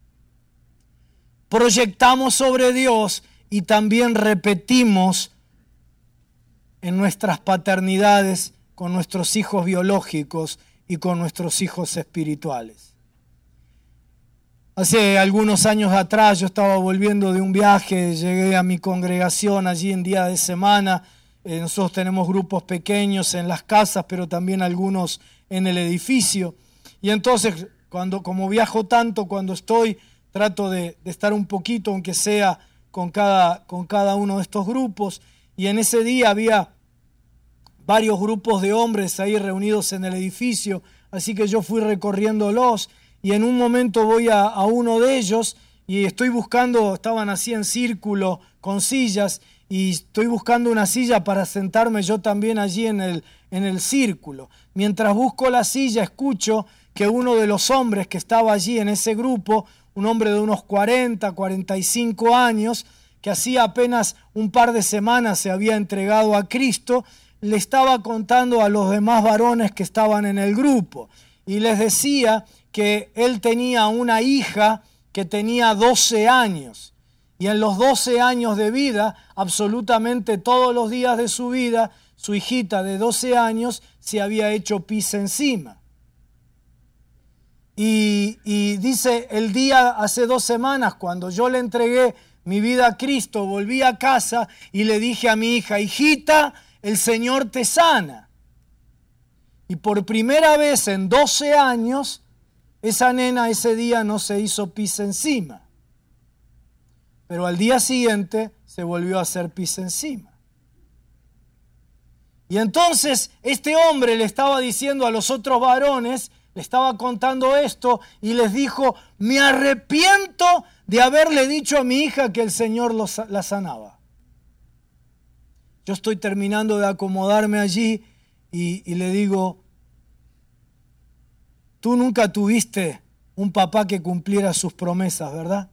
Proyectamos sobre Dios y también repetimos en nuestras paternidades con nuestros hijos biológicos y con nuestros hijos espirituales. Hace algunos años atrás yo estaba volviendo de un viaje, llegué a mi congregación allí en día de semana. Eh, nosotros tenemos grupos pequeños en las casas, pero también algunos en el edificio. Y entonces, cuando, como viajo tanto, cuando estoy, trato de, de estar un poquito, aunque sea con cada, con cada uno de estos grupos. Y en ese día había varios grupos de hombres ahí reunidos en el edificio, así que yo fui recorriéndolos y en un momento voy a, a uno de ellos y estoy buscando, estaban así en círculo con sillas y estoy buscando una silla para sentarme yo también allí en el, en el círculo. Mientras busco la silla, escucho que uno de los hombres que estaba allí en ese grupo, un hombre de unos cuarenta, cuarenta y cinco años, que hacía apenas un par de semanas se había entregado a Cristo, le estaba contando a los demás varones que estaban en el grupo y les decía que él tenía una hija que tenía doce años y en los doce años de vida, absolutamente todos los días de su vida, su hijita de doce años se había hecho pis encima. Y, y dice, el día, hace dos semanas, cuando yo le entregué mi vida a Cristo, volví a casa y le dije a mi hija: hijita, el Señor te sana. Y por primera vez en doce años, esa nena ese día no se hizo pis encima. Pero al día siguiente se volvió a hacer pis encima. Y entonces este hombre le estaba diciendo a los otros varones, le estaba contando esto y les dijo: me arrepiento de haberle dicho a mi hija que el Señor los, la sanaba. Yo estoy terminando de acomodarme allí y, y le digo: tú nunca tuviste un papá que cumpliera sus promesas, ¿verdad?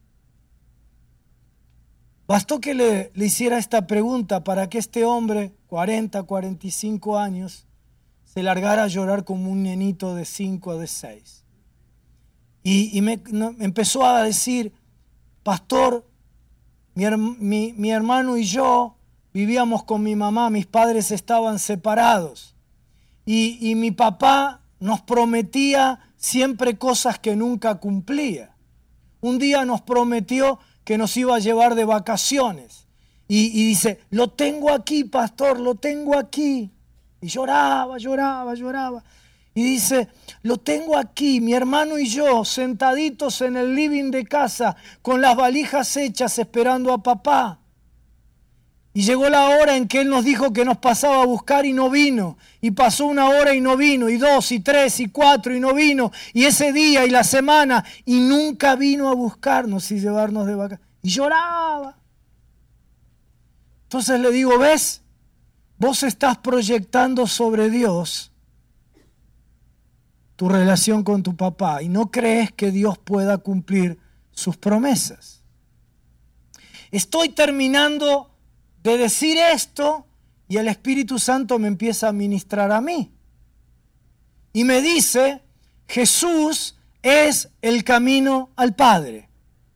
Bastó que le, le hiciera esta pregunta para que este hombre, cuarenta, cuarenta y cinco años, se largara a llorar como un nenito de cinco o de seis. Y, y me, no, empezó a decir: pastor, mi, mi, mi hermano y yo vivíamos con mi mamá, mis padres estaban separados. Y, y mi papá nos prometía siempre cosas que nunca cumplía. Un día nos prometió que nos iba a llevar de vacaciones. Y, y dice: lo tengo aquí, pastor, lo tengo aquí. Y lloraba, lloraba, lloraba. Y dice: lo tengo aquí, mi hermano y yo, sentaditos en el living de casa, con las valijas hechas, esperando a papá. Y llegó la hora en que él nos dijo que nos pasaba a buscar y no vino. Y pasó una hora y no vino, y dos, y tres, y cuatro, y no vino. Y ese día y la semana, y nunca vino a buscarnos y llevarnos de vacaciones. Y lloraba. Entonces le digo: ¿ves? Vos estás proyectando sobre Dios tu relación con tu papá y no crees que Dios pueda cumplir sus promesas. Estoy terminando de decir esto y el Espíritu Santo me empieza a ministrar a mí. Y me dice, Jesús es el camino al Padre.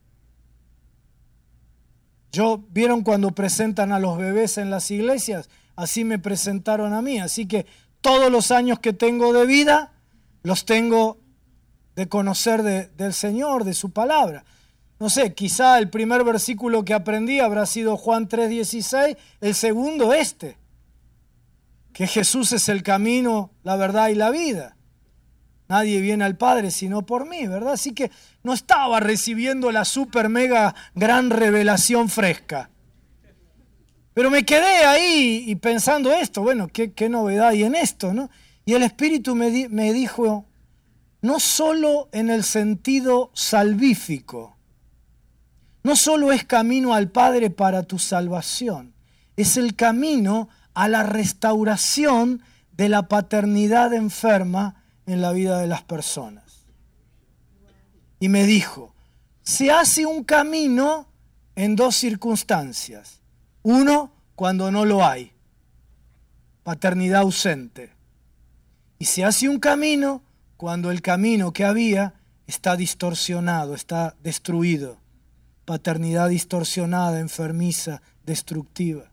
Yo, ¿vieron cuando presentan a los bebés en las iglesias? Así me presentaron a mí. Así que todos los años que tengo de vida, los tengo de conocer de, del Señor, de su palabra. No sé, quizá el primer versículo que aprendí habrá sido Juan tres dieciséis, el segundo este, que Jesús es el camino, la verdad y la vida. Nadie viene al Padre sino por mí, ¿verdad? Así que no estaba recibiendo la super mega gran revelación fresca. Pero me quedé ahí y pensando esto, bueno, qué, qué novedad hay en esto, ¿no? Y el Espíritu me, di, me dijo, no solo en el sentido salvífico, no solo es camino al Padre para tu salvación, es el camino a la restauración de la paternidad enferma en la vida de las personas. Y me dijo, se hace un camino en dos circunstancias. Uno, cuando no lo hay, paternidad ausente. Y se hace un camino cuando el camino que había está distorsionado, está destruido. Paternidad distorsionada, enfermiza, destructiva.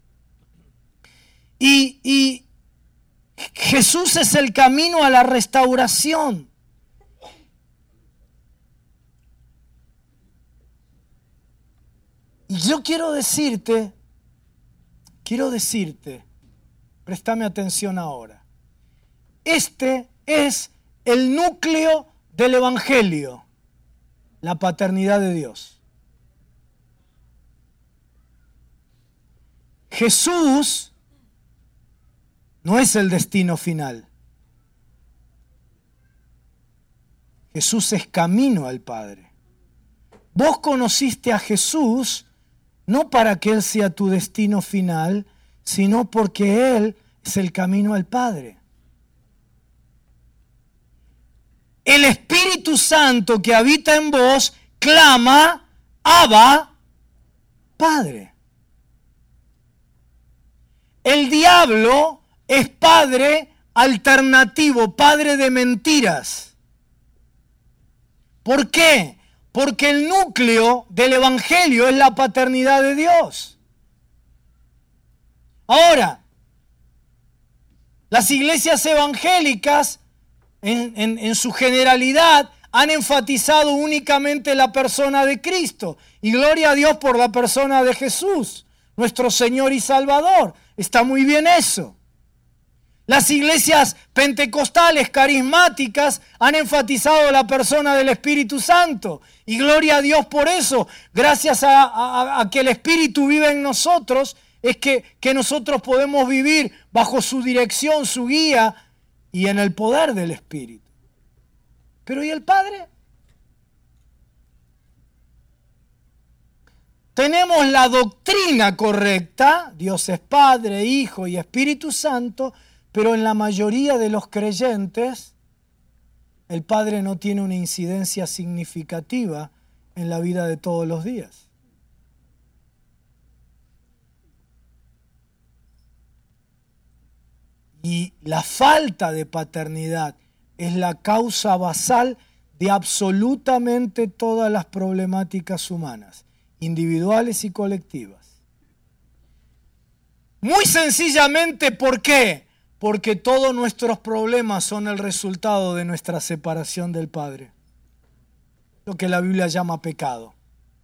Y, y Jesús es el camino a la restauración. Y yo quiero decirte, quiero decirte, préstame atención ahora. Este es el núcleo del Evangelio, la paternidad de Dios. Jesús no es el destino final. Jesús es camino al Padre. Vos conociste a Jesús no para que Él sea tu destino final, sino porque Él es el camino al Padre. El Espíritu Santo que habita en vos clama, Abba, Padre. El diablo es padre alternativo, padre de mentiras. ¿Por qué? Porque el núcleo del Evangelio es la paternidad de Dios. Ahora, las iglesias evangélicas, en, en, en su generalidad, han enfatizado únicamente la persona de Cristo. Y gloria a Dios por la persona de Jesús, nuestro Señor y Salvador. Está muy bien eso. Las iglesias pentecostales, carismáticas, han enfatizado la persona del Espíritu Santo. Y gloria a Dios por eso. Gracias a, a, a que el Espíritu vive en nosotros, es que, que nosotros podemos vivir bajo su dirección, su guía y en el poder del Espíritu. Pero ¿y el Padre? Tenemos la doctrina correcta, Dios es Padre, Hijo y Espíritu Santo, pero en la mayoría de los creyentes, el Padre no tiene una incidencia significativa en la vida de todos los días. Y la falta de paternidad es la causa basal de absolutamente todas las problemáticas humanas, individuales y colectivas. Muy sencillamente, ¿por qué? Porque todos nuestros problemas son el resultado de nuestra separación del Padre, lo que la Biblia llama pecado.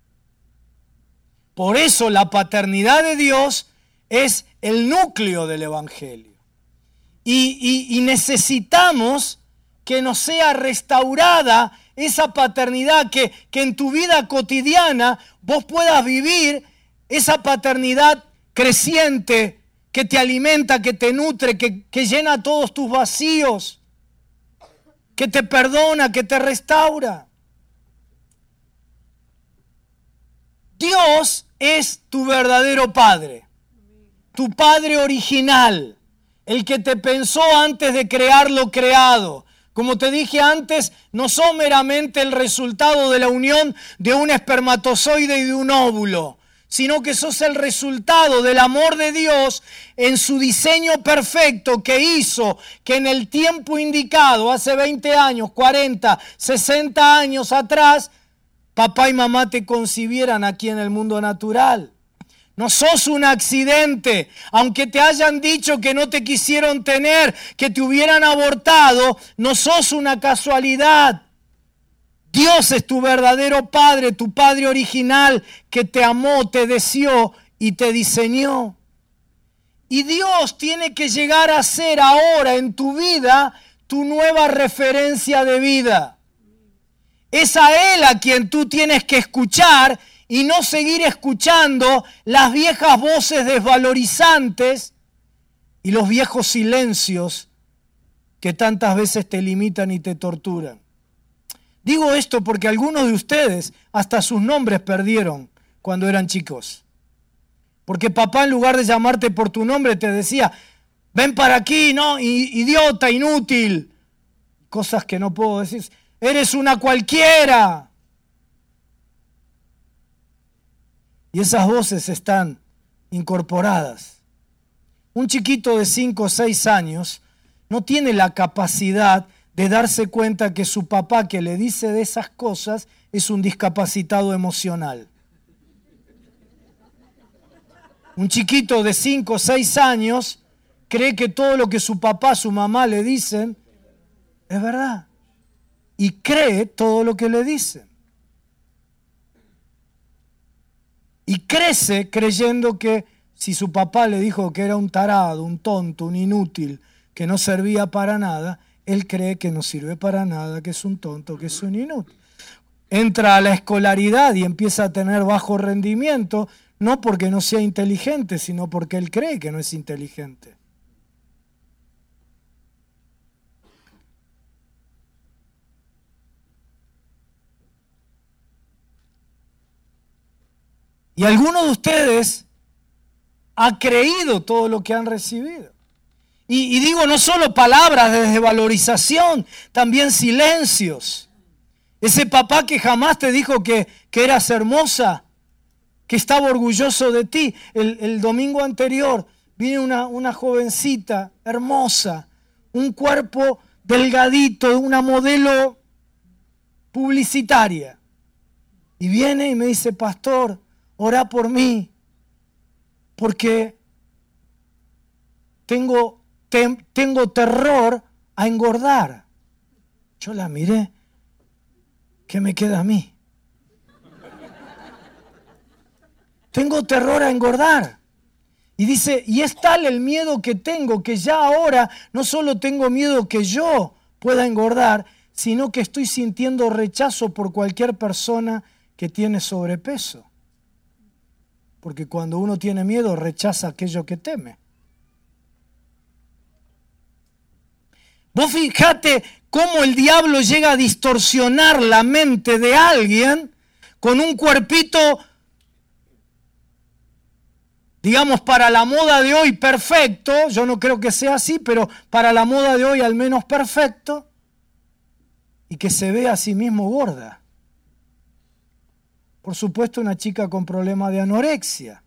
Por eso la paternidad de Dios es el núcleo del Evangelio. Y, y, y necesitamos que nos sea restaurada esa paternidad, que, que en tu vida cotidiana vos puedas vivir esa paternidad creciente, que te alimenta, que te nutre, que, que llena todos tus vacíos, que te perdona, que te restaura. Dios es tu verdadero Padre, tu Padre original, el que te pensó antes de crear lo creado, Como te dije antes, no son meramente el resultado de la unión de un espermatozoide y de un óvulo, sino que sos el resultado del amor de Dios en su diseño perfecto que hizo que en el tiempo indicado, hace veinte años, cuarenta, sesenta años atrás, papá y mamá te concibieran aquí en el mundo natural. No sos un accidente, aunque te hayan dicho que no te quisieron tener, que te hubieran abortado, no sos una casualidad. Dios es tu verdadero Padre, tu Padre original, que te amó, te deseó y te diseñó. Y Dios tiene que llegar a ser ahora en tu vida tu nueva referencia de vida. Es a Él a quien tú tienes que escuchar y no seguir escuchando las viejas voces desvalorizantes y los viejos silencios que tantas veces te limitan y te torturan. Digo esto porque algunos de ustedes hasta sus nombres perdieron cuando eran chicos. Porque papá, en lugar de llamarte por tu nombre, te decía, ven para aquí, ¿no? Idiota, inútil. Cosas que no puedo decir. Eres una cualquiera. Y esas voces están incorporadas. Un chiquito de cinco o seis años no tiene la capacidad de darse cuenta que su papá que le dice de esas cosas es un discapacitado emocional. Un chiquito de cinco o seis años cree que todo lo que su papá, su mamá le dicen es verdad. Y cree todo lo que le dicen. Y crece creyendo que si su papá le dijo que era un tarado, un tonto, un inútil, que no servía para nada, él cree que no sirve para nada, que es un tonto, que es un inútil. Entra a la escolaridad y empieza a tener bajo rendimiento, no porque no sea inteligente, sino porque él cree que no es inteligente. Y algunos de ustedes han creído todo lo que han recibido. Y, y digo, no solo palabras de desvalorización, también silencios. Ese papá que jamás te dijo que, que eras hermosa, que estaba orgulloso de ti. El, el domingo anterior vino una, una jovencita hermosa, un cuerpo delgadito, una modelo publicitaria. Y viene y me dice, pastor, orá por mí, porque tengo, te, tengo terror a engordar. Yo la miré, ¿qué me queda a mí? Tengo terror a engordar. Y dice, y es tal el miedo que tengo, que ya ahora no solo tengo miedo que yo pueda engordar, sino que estoy sintiendo rechazo por cualquier persona que tiene sobrepeso. Porque cuando uno tiene miedo, rechaza aquello que teme. Vos fijate cómo el diablo llega a distorsionar la mente de alguien con un cuerpito, digamos, para la moda de hoy perfecto. Yo no creo que sea así, pero para la moda de hoy al menos perfecto. Y que se ve a sí mismo gorda. Por supuesto, una chica con problemas de anorexia.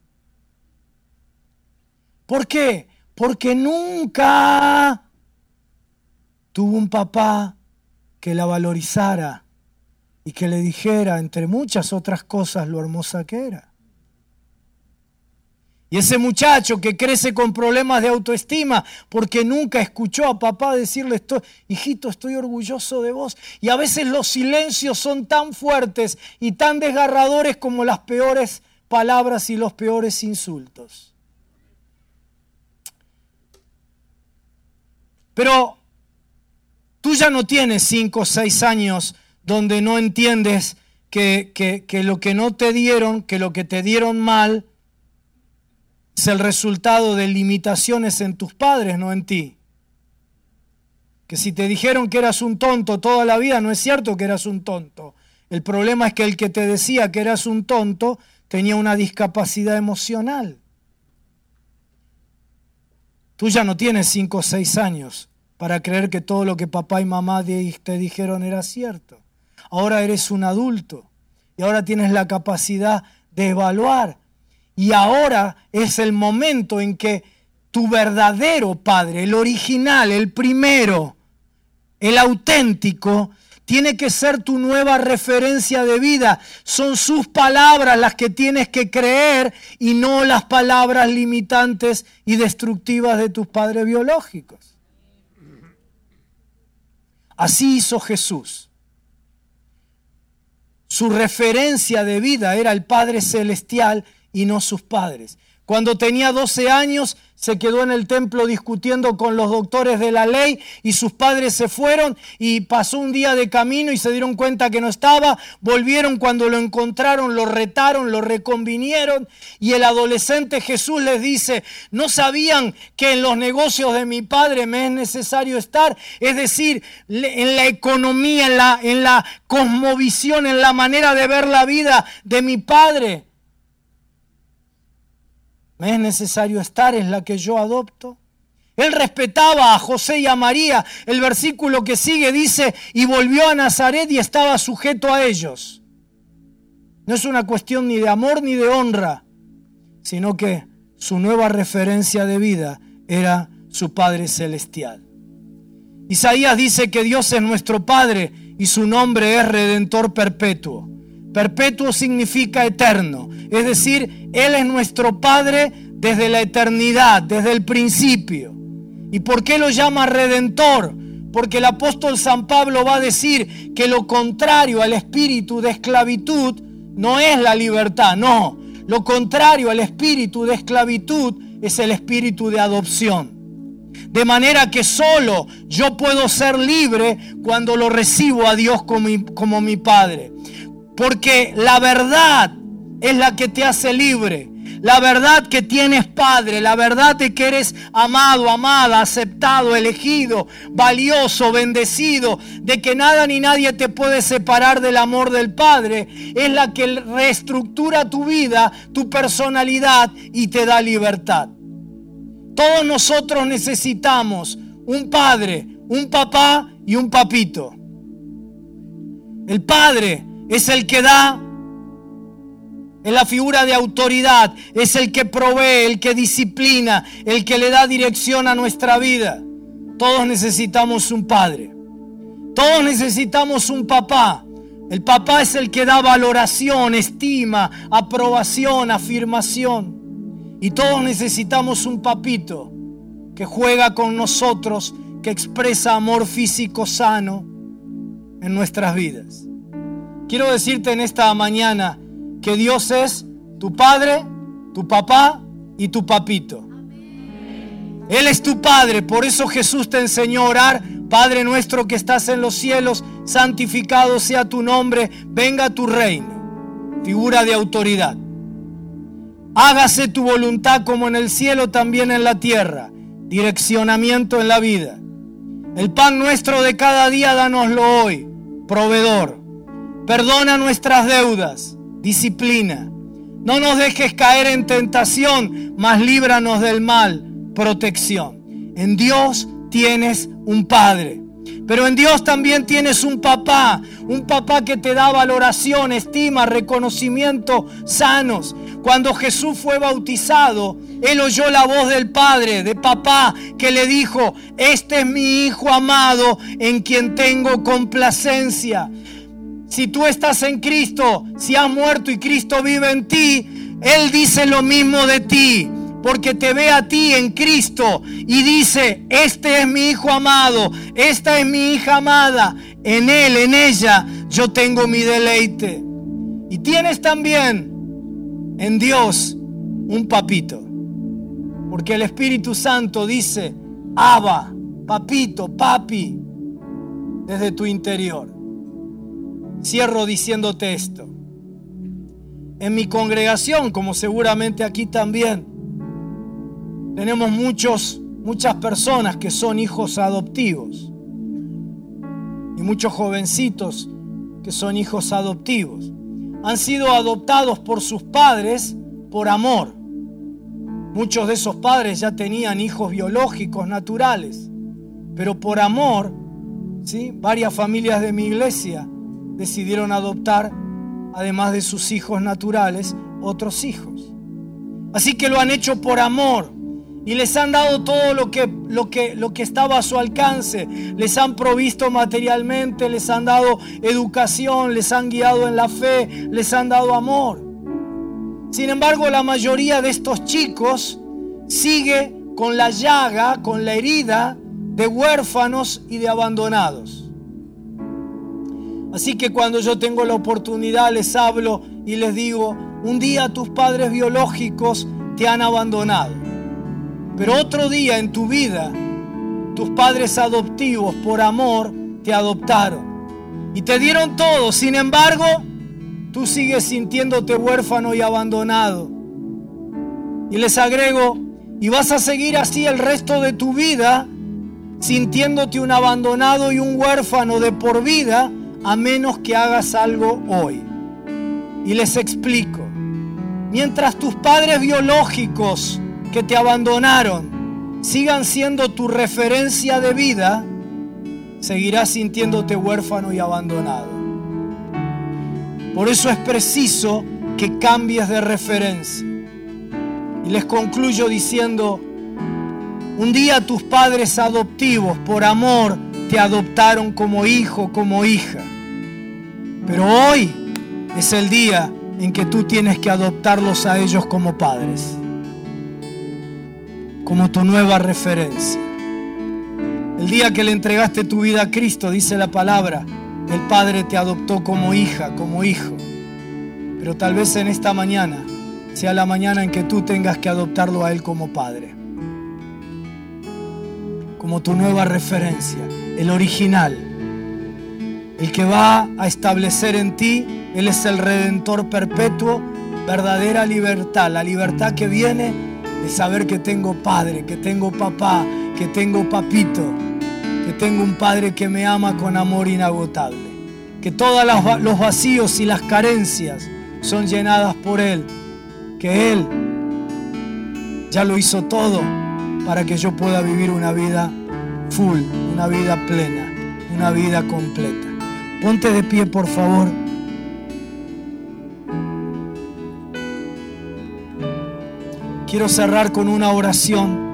¿Por qué? Porque nunca tuvo un papá que la valorizara y que le dijera, entre muchas otras cosas, lo hermosa que era. Y ese muchacho que crece con problemas de autoestima porque nunca escuchó a papá decirle, estoy, hijito, estoy orgulloso de vos. Y a veces los silencios son tan fuertes y tan desgarradores como las peores palabras y los peores insultos. Pero tú ya no tienes cinco o seis años donde no entiendes que, que, que lo que no te dieron, que lo que te dieron mal, es el resultado de limitaciones en tus padres, no en ti. Que si te dijeron que eras un tonto toda la vida, no es cierto que eras un tonto. El problema es que el que te decía que eras un tonto tenía una discapacidad emocional. Tú ya no tienes cinco o seis años para creer que todo lo que papá y mamá te dijeron era cierto. Ahora eres un adulto y ahora tienes la capacidad de evaluar. Y ahora es el momento en que tu verdadero padre, el original, el primero, el auténtico, tiene que ser tu nueva referencia de vida. Son sus palabras las que tienes que creer y no las palabras limitantes y destructivas de tus padres biológicos. Así hizo Jesús. Su referencia de vida era el Padre Celestial y no sus padres. Cuando tenía doce años, se quedó en el templo discutiendo con los doctores de la ley y sus padres se fueron y pasó un día de camino y se dieron cuenta que no estaba. Volvieron, cuando lo encontraron, lo retaron, lo reconvinieron y el adolescente Jesús les dice: ¿no sabían que en los negocios de mi padre me es necesario estar? Es decir, en la economía, en la, en la cosmovisión, en la manera de ver la vida de mi padre. ¿Me es necesario estar? ¿Es la que yo adopto? Él respetaba a José y a María. El versículo que sigue dice: y volvió a Nazaret y estaba sujeto a ellos. No es una cuestión ni de amor ni de honra, sino que su nueva referencia de vida era su Padre Celestial. Isaías dice que Dios es nuestro Padre y su nombre es Redentor Perpetuo. Perpetuo significa eterno, es decir, Él es nuestro Padre desde la eternidad, desde el principio. ¿Y por qué lo llama Redentor? Porque el apóstol San Pablo va a decir que lo contrario al espíritu de esclavitud no es la libertad, no. Lo contrario al espíritu de esclavitud es el espíritu de adopción. De manera que solo yo puedo ser libre cuando lo recibo a Dios como mi, como mi Padre. Porque la verdad es la que te hace libre. La verdad que tienes Padre, la verdad de que eres amado, amada, aceptado, elegido, valioso, bendecido, de que nada ni nadie te puede separar del amor del Padre, es la que reestructura tu vida, tu personalidad y te da libertad. Todos nosotros necesitamos un padre, un papá y un papito. El padre es el que da, es la figura de autoridad, es el que provee, el que disciplina, el que le da dirección a nuestra vida. Todos necesitamos un padre. Todos necesitamos un papá. El papá es el que da valoración, estima, aprobación, afirmación. Y todos necesitamos un papito que juega con nosotros, que expresa amor físico sano en nuestras vidas. Quiero decirte en esta mañana que Dios es tu Padre, tu papá y tu papito. Él es tu Padre, por eso Jesús te enseñó a orar: Padre nuestro que estás en los cielos, santificado sea tu nombre, venga tu reino. Figura de autoridad. Hágase tu voluntad como en el cielo, también en la tierra. Direccionamiento en la vida. El pan nuestro de cada día, dánoslo hoy. Proveedor. Perdona nuestras deudas. Disciplina. No nos dejes caer en tentación, mas líbranos del mal. Protección. En Dios tienes un Padre. Pero en Dios también tienes un papá, un papá que te da valoración, estima, reconocimiento sanos. Cuando Jesús fue bautizado, Él oyó la voz del Padre, de papá, que le dijo: este es mi Hijo amado en quien tengo complacencia. Si tú estás en Cristo, si has muerto y Cristo vive en ti, Él dice lo mismo de ti. Porque te ve a ti en Cristo y dice: este es mi Hijo amado, esta es mi hija amada, en Él, en ella, yo tengo mi deleite. Y tienes también en Dios un papito, porque el Espíritu Santo dice: Abba, papito, papi, desde tu interior. Cierro diciéndote esto. En mi congregación, como seguramente aquí también, tenemos muchos, muchas personas que son hijos adoptivos y muchos jovencitos que son hijos adoptivos. Han sido adoptados por sus padres por amor. Muchos de esos padres ya tenían hijos biológicos naturales, pero por amor, ¿sí?, varias familias de mi iglesia decidieron adoptar, además de sus hijos naturales, otros hijos. Así que lo han hecho por amor y les han dado todo lo que, lo que, lo que estaba a su alcance. Les han provisto materialmente, les han dado educación, les han guiado en la fe, les han dado amor. Sin embargo, la mayoría de estos chicos sigue con la llaga, con la herida de huérfanos y de abandonados. Así que cuando yo tengo la oportunidad les hablo y les digo: un día tus padres biológicos te han abandonado, pero otro día en tu vida tus padres adoptivos por amor te adoptaron y te dieron todo. Sin embargo, tú sigues sintiéndote huérfano y abandonado. Y les agrego: y vas a seguir así el resto de tu vida, sintiéndote un abandonado y un huérfano de por vida, a menos que hagas algo hoy. Y les explico: mientras tus padres biológicos que te abandonaron sigan siendo tu referencia de vida, seguirás sintiéndote huérfano y abandonado. Por eso es preciso que cambies de referencia. Y les concluyo diciendo: un día tus padres adoptivos por amor te adoptaron como hijo, como hija. Pero hoy es el día en que tú tienes que adoptarlos a ellos como padres, como tu nueva referencia. El día que le entregaste tu vida a Cristo, dice la palabra, el Padre te adoptó como hija, como hijo. Pero tal vez en esta mañana sea la mañana en que tú tengas que adoptarlo a Él como Padre, como tu nueva referencia, el original, el que va a establecer en ti. Él es el Redentor perpetuo, verdadera libertad, la libertad que viene de saber que tengo Padre, que tengo papá, que tengo papito, que tengo un Padre que me ama con amor inagotable, que todos los vacíos y las carencias son llenadas por Él, que Él ya lo hizo todo para que yo pueda vivir una vida full, una vida plena, una vida completa. Ponte de pie, por favor. Quiero cerrar con una oración.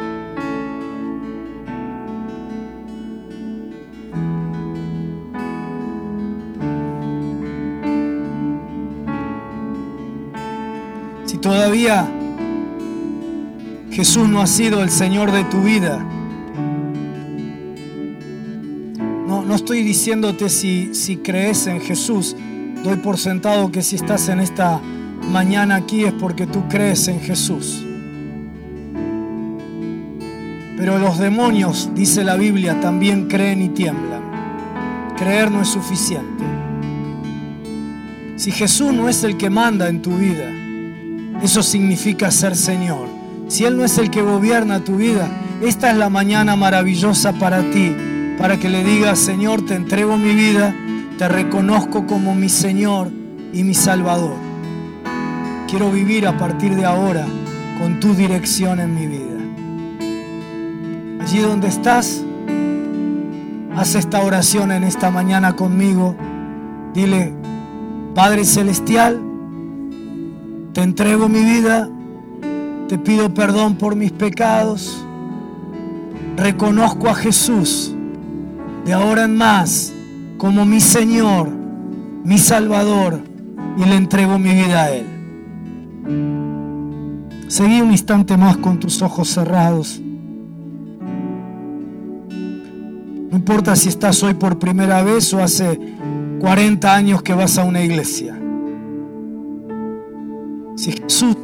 Si todavía Jesús no ha sido el Señor de tu vida, no, no estoy diciéndote si, si crees en Jesús. Doy por sentado que si estás en esta mañana aquí es porque tú crees en Jesús. Pero los demonios, dice la Biblia, también creen y tiemblan. Creer no es suficiente. Si Jesús no es el que manda en tu vida, eso significa ser Señor. Si Él no es el que gobierna tu vida, esta es la mañana maravillosa para ti, para que le digas: Señor, te entrego mi vida, te reconozco como mi Señor y mi Salvador. Quiero vivir a partir de ahora con tu dirección en mi vida. Allí donde estás, haz esta oración en esta mañana conmigo. Dile: Padre Celestial, te entrego mi vida, te pido perdón por mis pecados, reconozco a Jesús de ahora en más como mi Señor, mi Salvador, y le entrego mi vida a Él. Seguí un instante más con tus ojos cerrados. No importa si estás hoy por primera vez o hace cuarenta años que vas a una iglesia. Si Jesús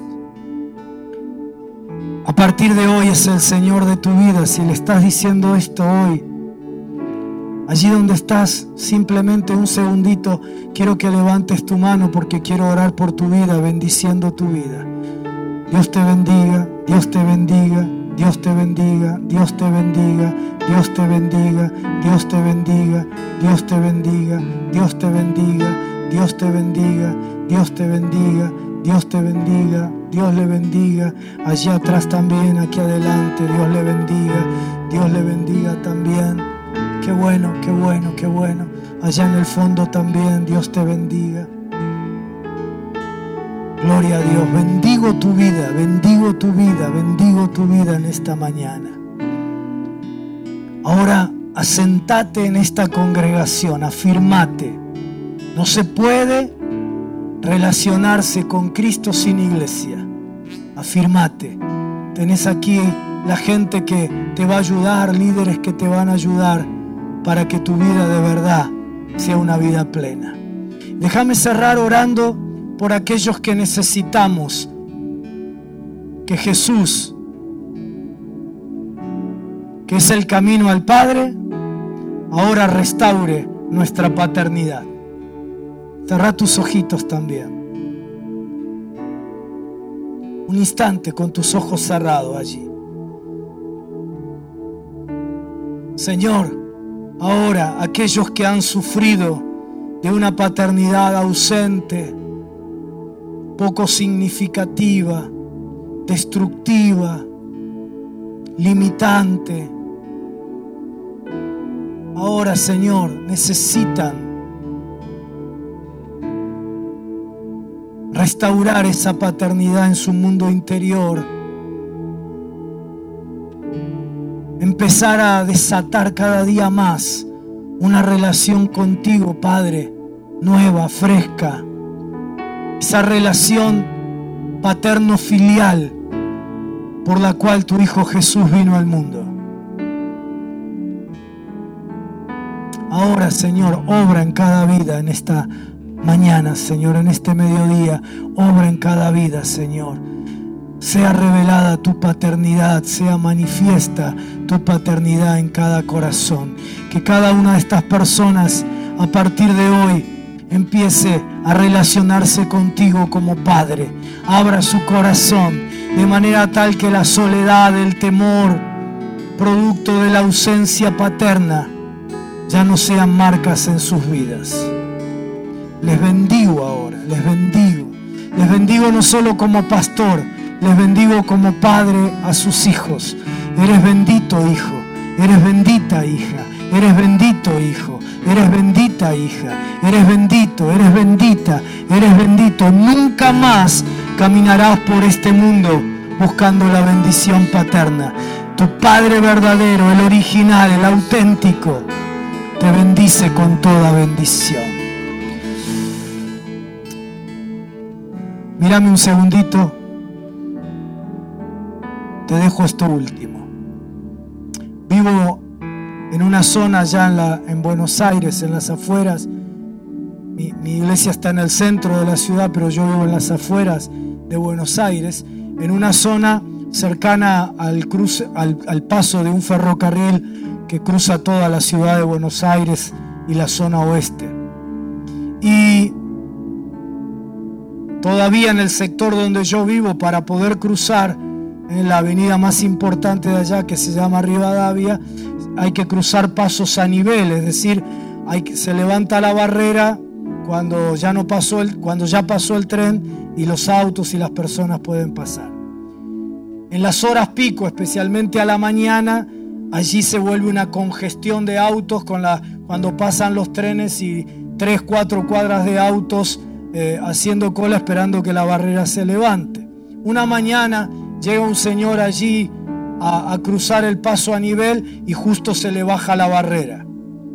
a partir de hoy es el Señor de tu vida, si le estás diciendo esto hoy, allí donde estás, simplemente un segundito, quiero que levantes tu mano porque quiero orar por tu vida, bendiciendo tu vida. Dios te bendiga, Dios te bendiga, Dios te bendiga, Dios te bendiga, Dios te bendiga, Dios te bendiga, Dios te bendiga, Dios te bendiga, Dios te bendiga, Dios te bendiga, Dios te bendiga, Dios le bendiga. Allá atrás también, aquí adelante, Dios le bendiga, Dios le bendiga también. Qué bueno, qué bueno, qué bueno. Allá en el fondo también, Dios te bendiga. Gloria a Dios. Bendigo tu vida, bendigo tu vida, bendigo tu vida en esta mañana. Ahora asentate en esta congregación, afirmate. No se puede relacionarse con Cristo sin iglesia. Afirmate. Tenés aquí la gente que te va a ayudar, líderes que te van a ayudar para que tu vida de verdad sea una vida plena. Déjame cerrar orando por aquellos que necesitamos que Jesús, que es el camino al Padre, ahora restaure nuestra paternidad. Cerrá tus ojitos también. Un instante con tus ojos cerrados allí. Señor, ahora aquellos que han sufrido de una paternidad ausente, poco significativa, destructiva, limitante, ahora, Señor, necesitan restaurar esa paternidad en su mundo interior, empezar a desatar cada día más una relación contigo, Padre, nueva, fresca, esa relación paterno-filial por la cual tu Hijo Jesús vino al mundo. Ahora, Señor, obra en cada vida en esta mañana, Señor, en este mediodía, obra en cada vida, Señor. Sea revelada tu paternidad, sea manifiesta tu paternidad en cada corazón. Que cada una de estas personas, a partir de hoy, empiece a relacionarse contigo como Padre. Abra su corazón de manera tal que la soledad, el temor, producto de la ausencia paterna, ya no sean marcas en sus vidas. Les bendigo ahora, les bendigo. Les bendigo no solo como pastor, les bendigo como padre a sus hijos. Eres bendito, hijo. Eres bendita, hija. Eres bendito, hijo. Eres bendita, hija. Eres bendito, eres bendita, eres bendito. Nunca más caminarás por este mundo buscando la bendición paterna. Tu Padre verdadero, el original, el auténtico, te bendice con toda bendición. Mírame un segundito. Te dejo esto último. Vivo en una zona allá en, la, en Buenos Aires, en las afueras. Mi, mi iglesia está en el centro de la ciudad, pero yo vivo en las afueras de Buenos Aires, en una zona cercana al, cruce, al, al paso de un ferrocarril que cruza toda la ciudad de Buenos Aires y la zona oeste. Y todavía en el sector donde yo vivo, para poder cruzar en la avenida más importante de allá, que se llama Rivadavia, hay que cruzar pasos a nivel, es decir, hay que, se levanta la barrera cuando ya no pasó el, cuando ya pasó el tren y los autos y las personas pueden pasar. En las horas pico, especialmente a la mañana, allí se vuelve una congestión de autos con la, cuando pasan los trenes y tres, cuatro cuadras de autos eh, haciendo cola esperando que la barrera se levante. Una mañana llega un señor allí a, a cruzar el paso a nivel y justo se le baja la barrera.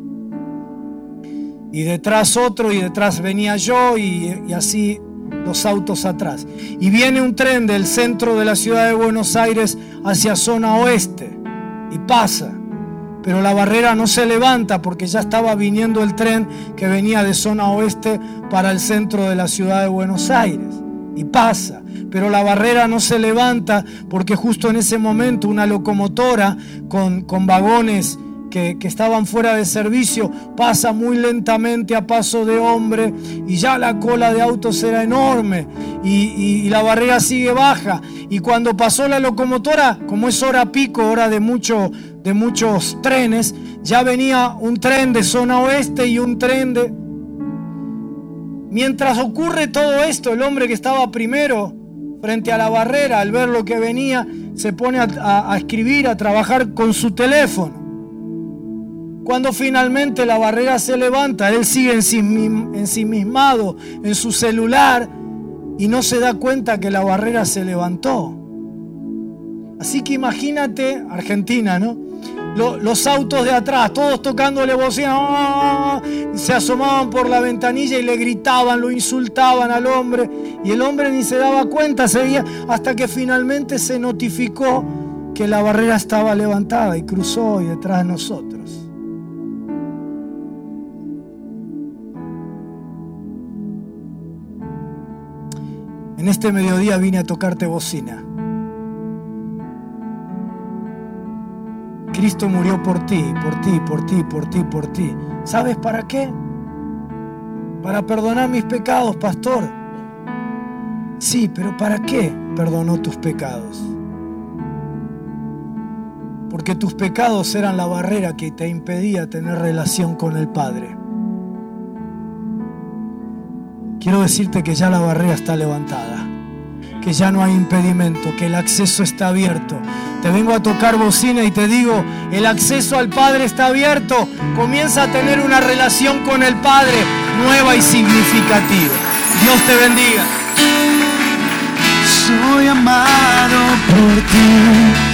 Y detrás otro, y detrás venía yo, y, y así los autos atrás. Y viene un tren del centro de la ciudad de Buenos Aires hacia zona oeste y pasa. Pero la barrera no se levanta porque ya estaba viniendo el tren que venía de zona oeste para el centro de la ciudad de Buenos Aires. Y pasa, pero la barrera no se levanta porque justo en ese momento una locomotora con, con vagones que, que estaban fuera de servicio pasa muy lentamente a paso de hombre y ya la cola de autos era enorme y, y, y la barrera sigue baja. Y cuando pasó la locomotora, como es hora pico, hora de, mucho, de muchos trenes, ya venía un tren de zona oeste y un tren de... Mientras ocurre todo esto, el hombre que estaba primero frente a la barrera, al ver lo que venía, se pone a, a, a escribir, a trabajar con su teléfono. Cuando finalmente la barrera se levanta, él sigue ensimismado en su celular y no se da cuenta que la barrera se levantó. Así que imagínate, Argentina, ¿no? Los autos de atrás, todos tocándole bocina, se asomaban por la ventanilla y le gritaban, lo insultaban al hombre, y el hombre ni se daba cuenta, seguía hasta que finalmente se notificó que la barrera estaba levantada y cruzó y detrás de nosotros. En este mediodía vine a tocarte bocina. Cristo murió por ti, por ti, por ti, por ti, por ti. ¿Sabes para qué? Para perdonar mis pecados, pastor. Sí, pero ¿para qué perdonó tus pecados? Porque tus pecados eran la barrera que te impedía tener relación con el Padre. Quiero decirte que ya la barrera está levantada, que ya no hay impedimento, que el acceso está abierto. Te vengo a tocar bocina y te digo, el acceso al Padre está abierto. Comienza a tener una relación con el Padre nueva y significativa. Dios te bendiga. Soy amado por ti.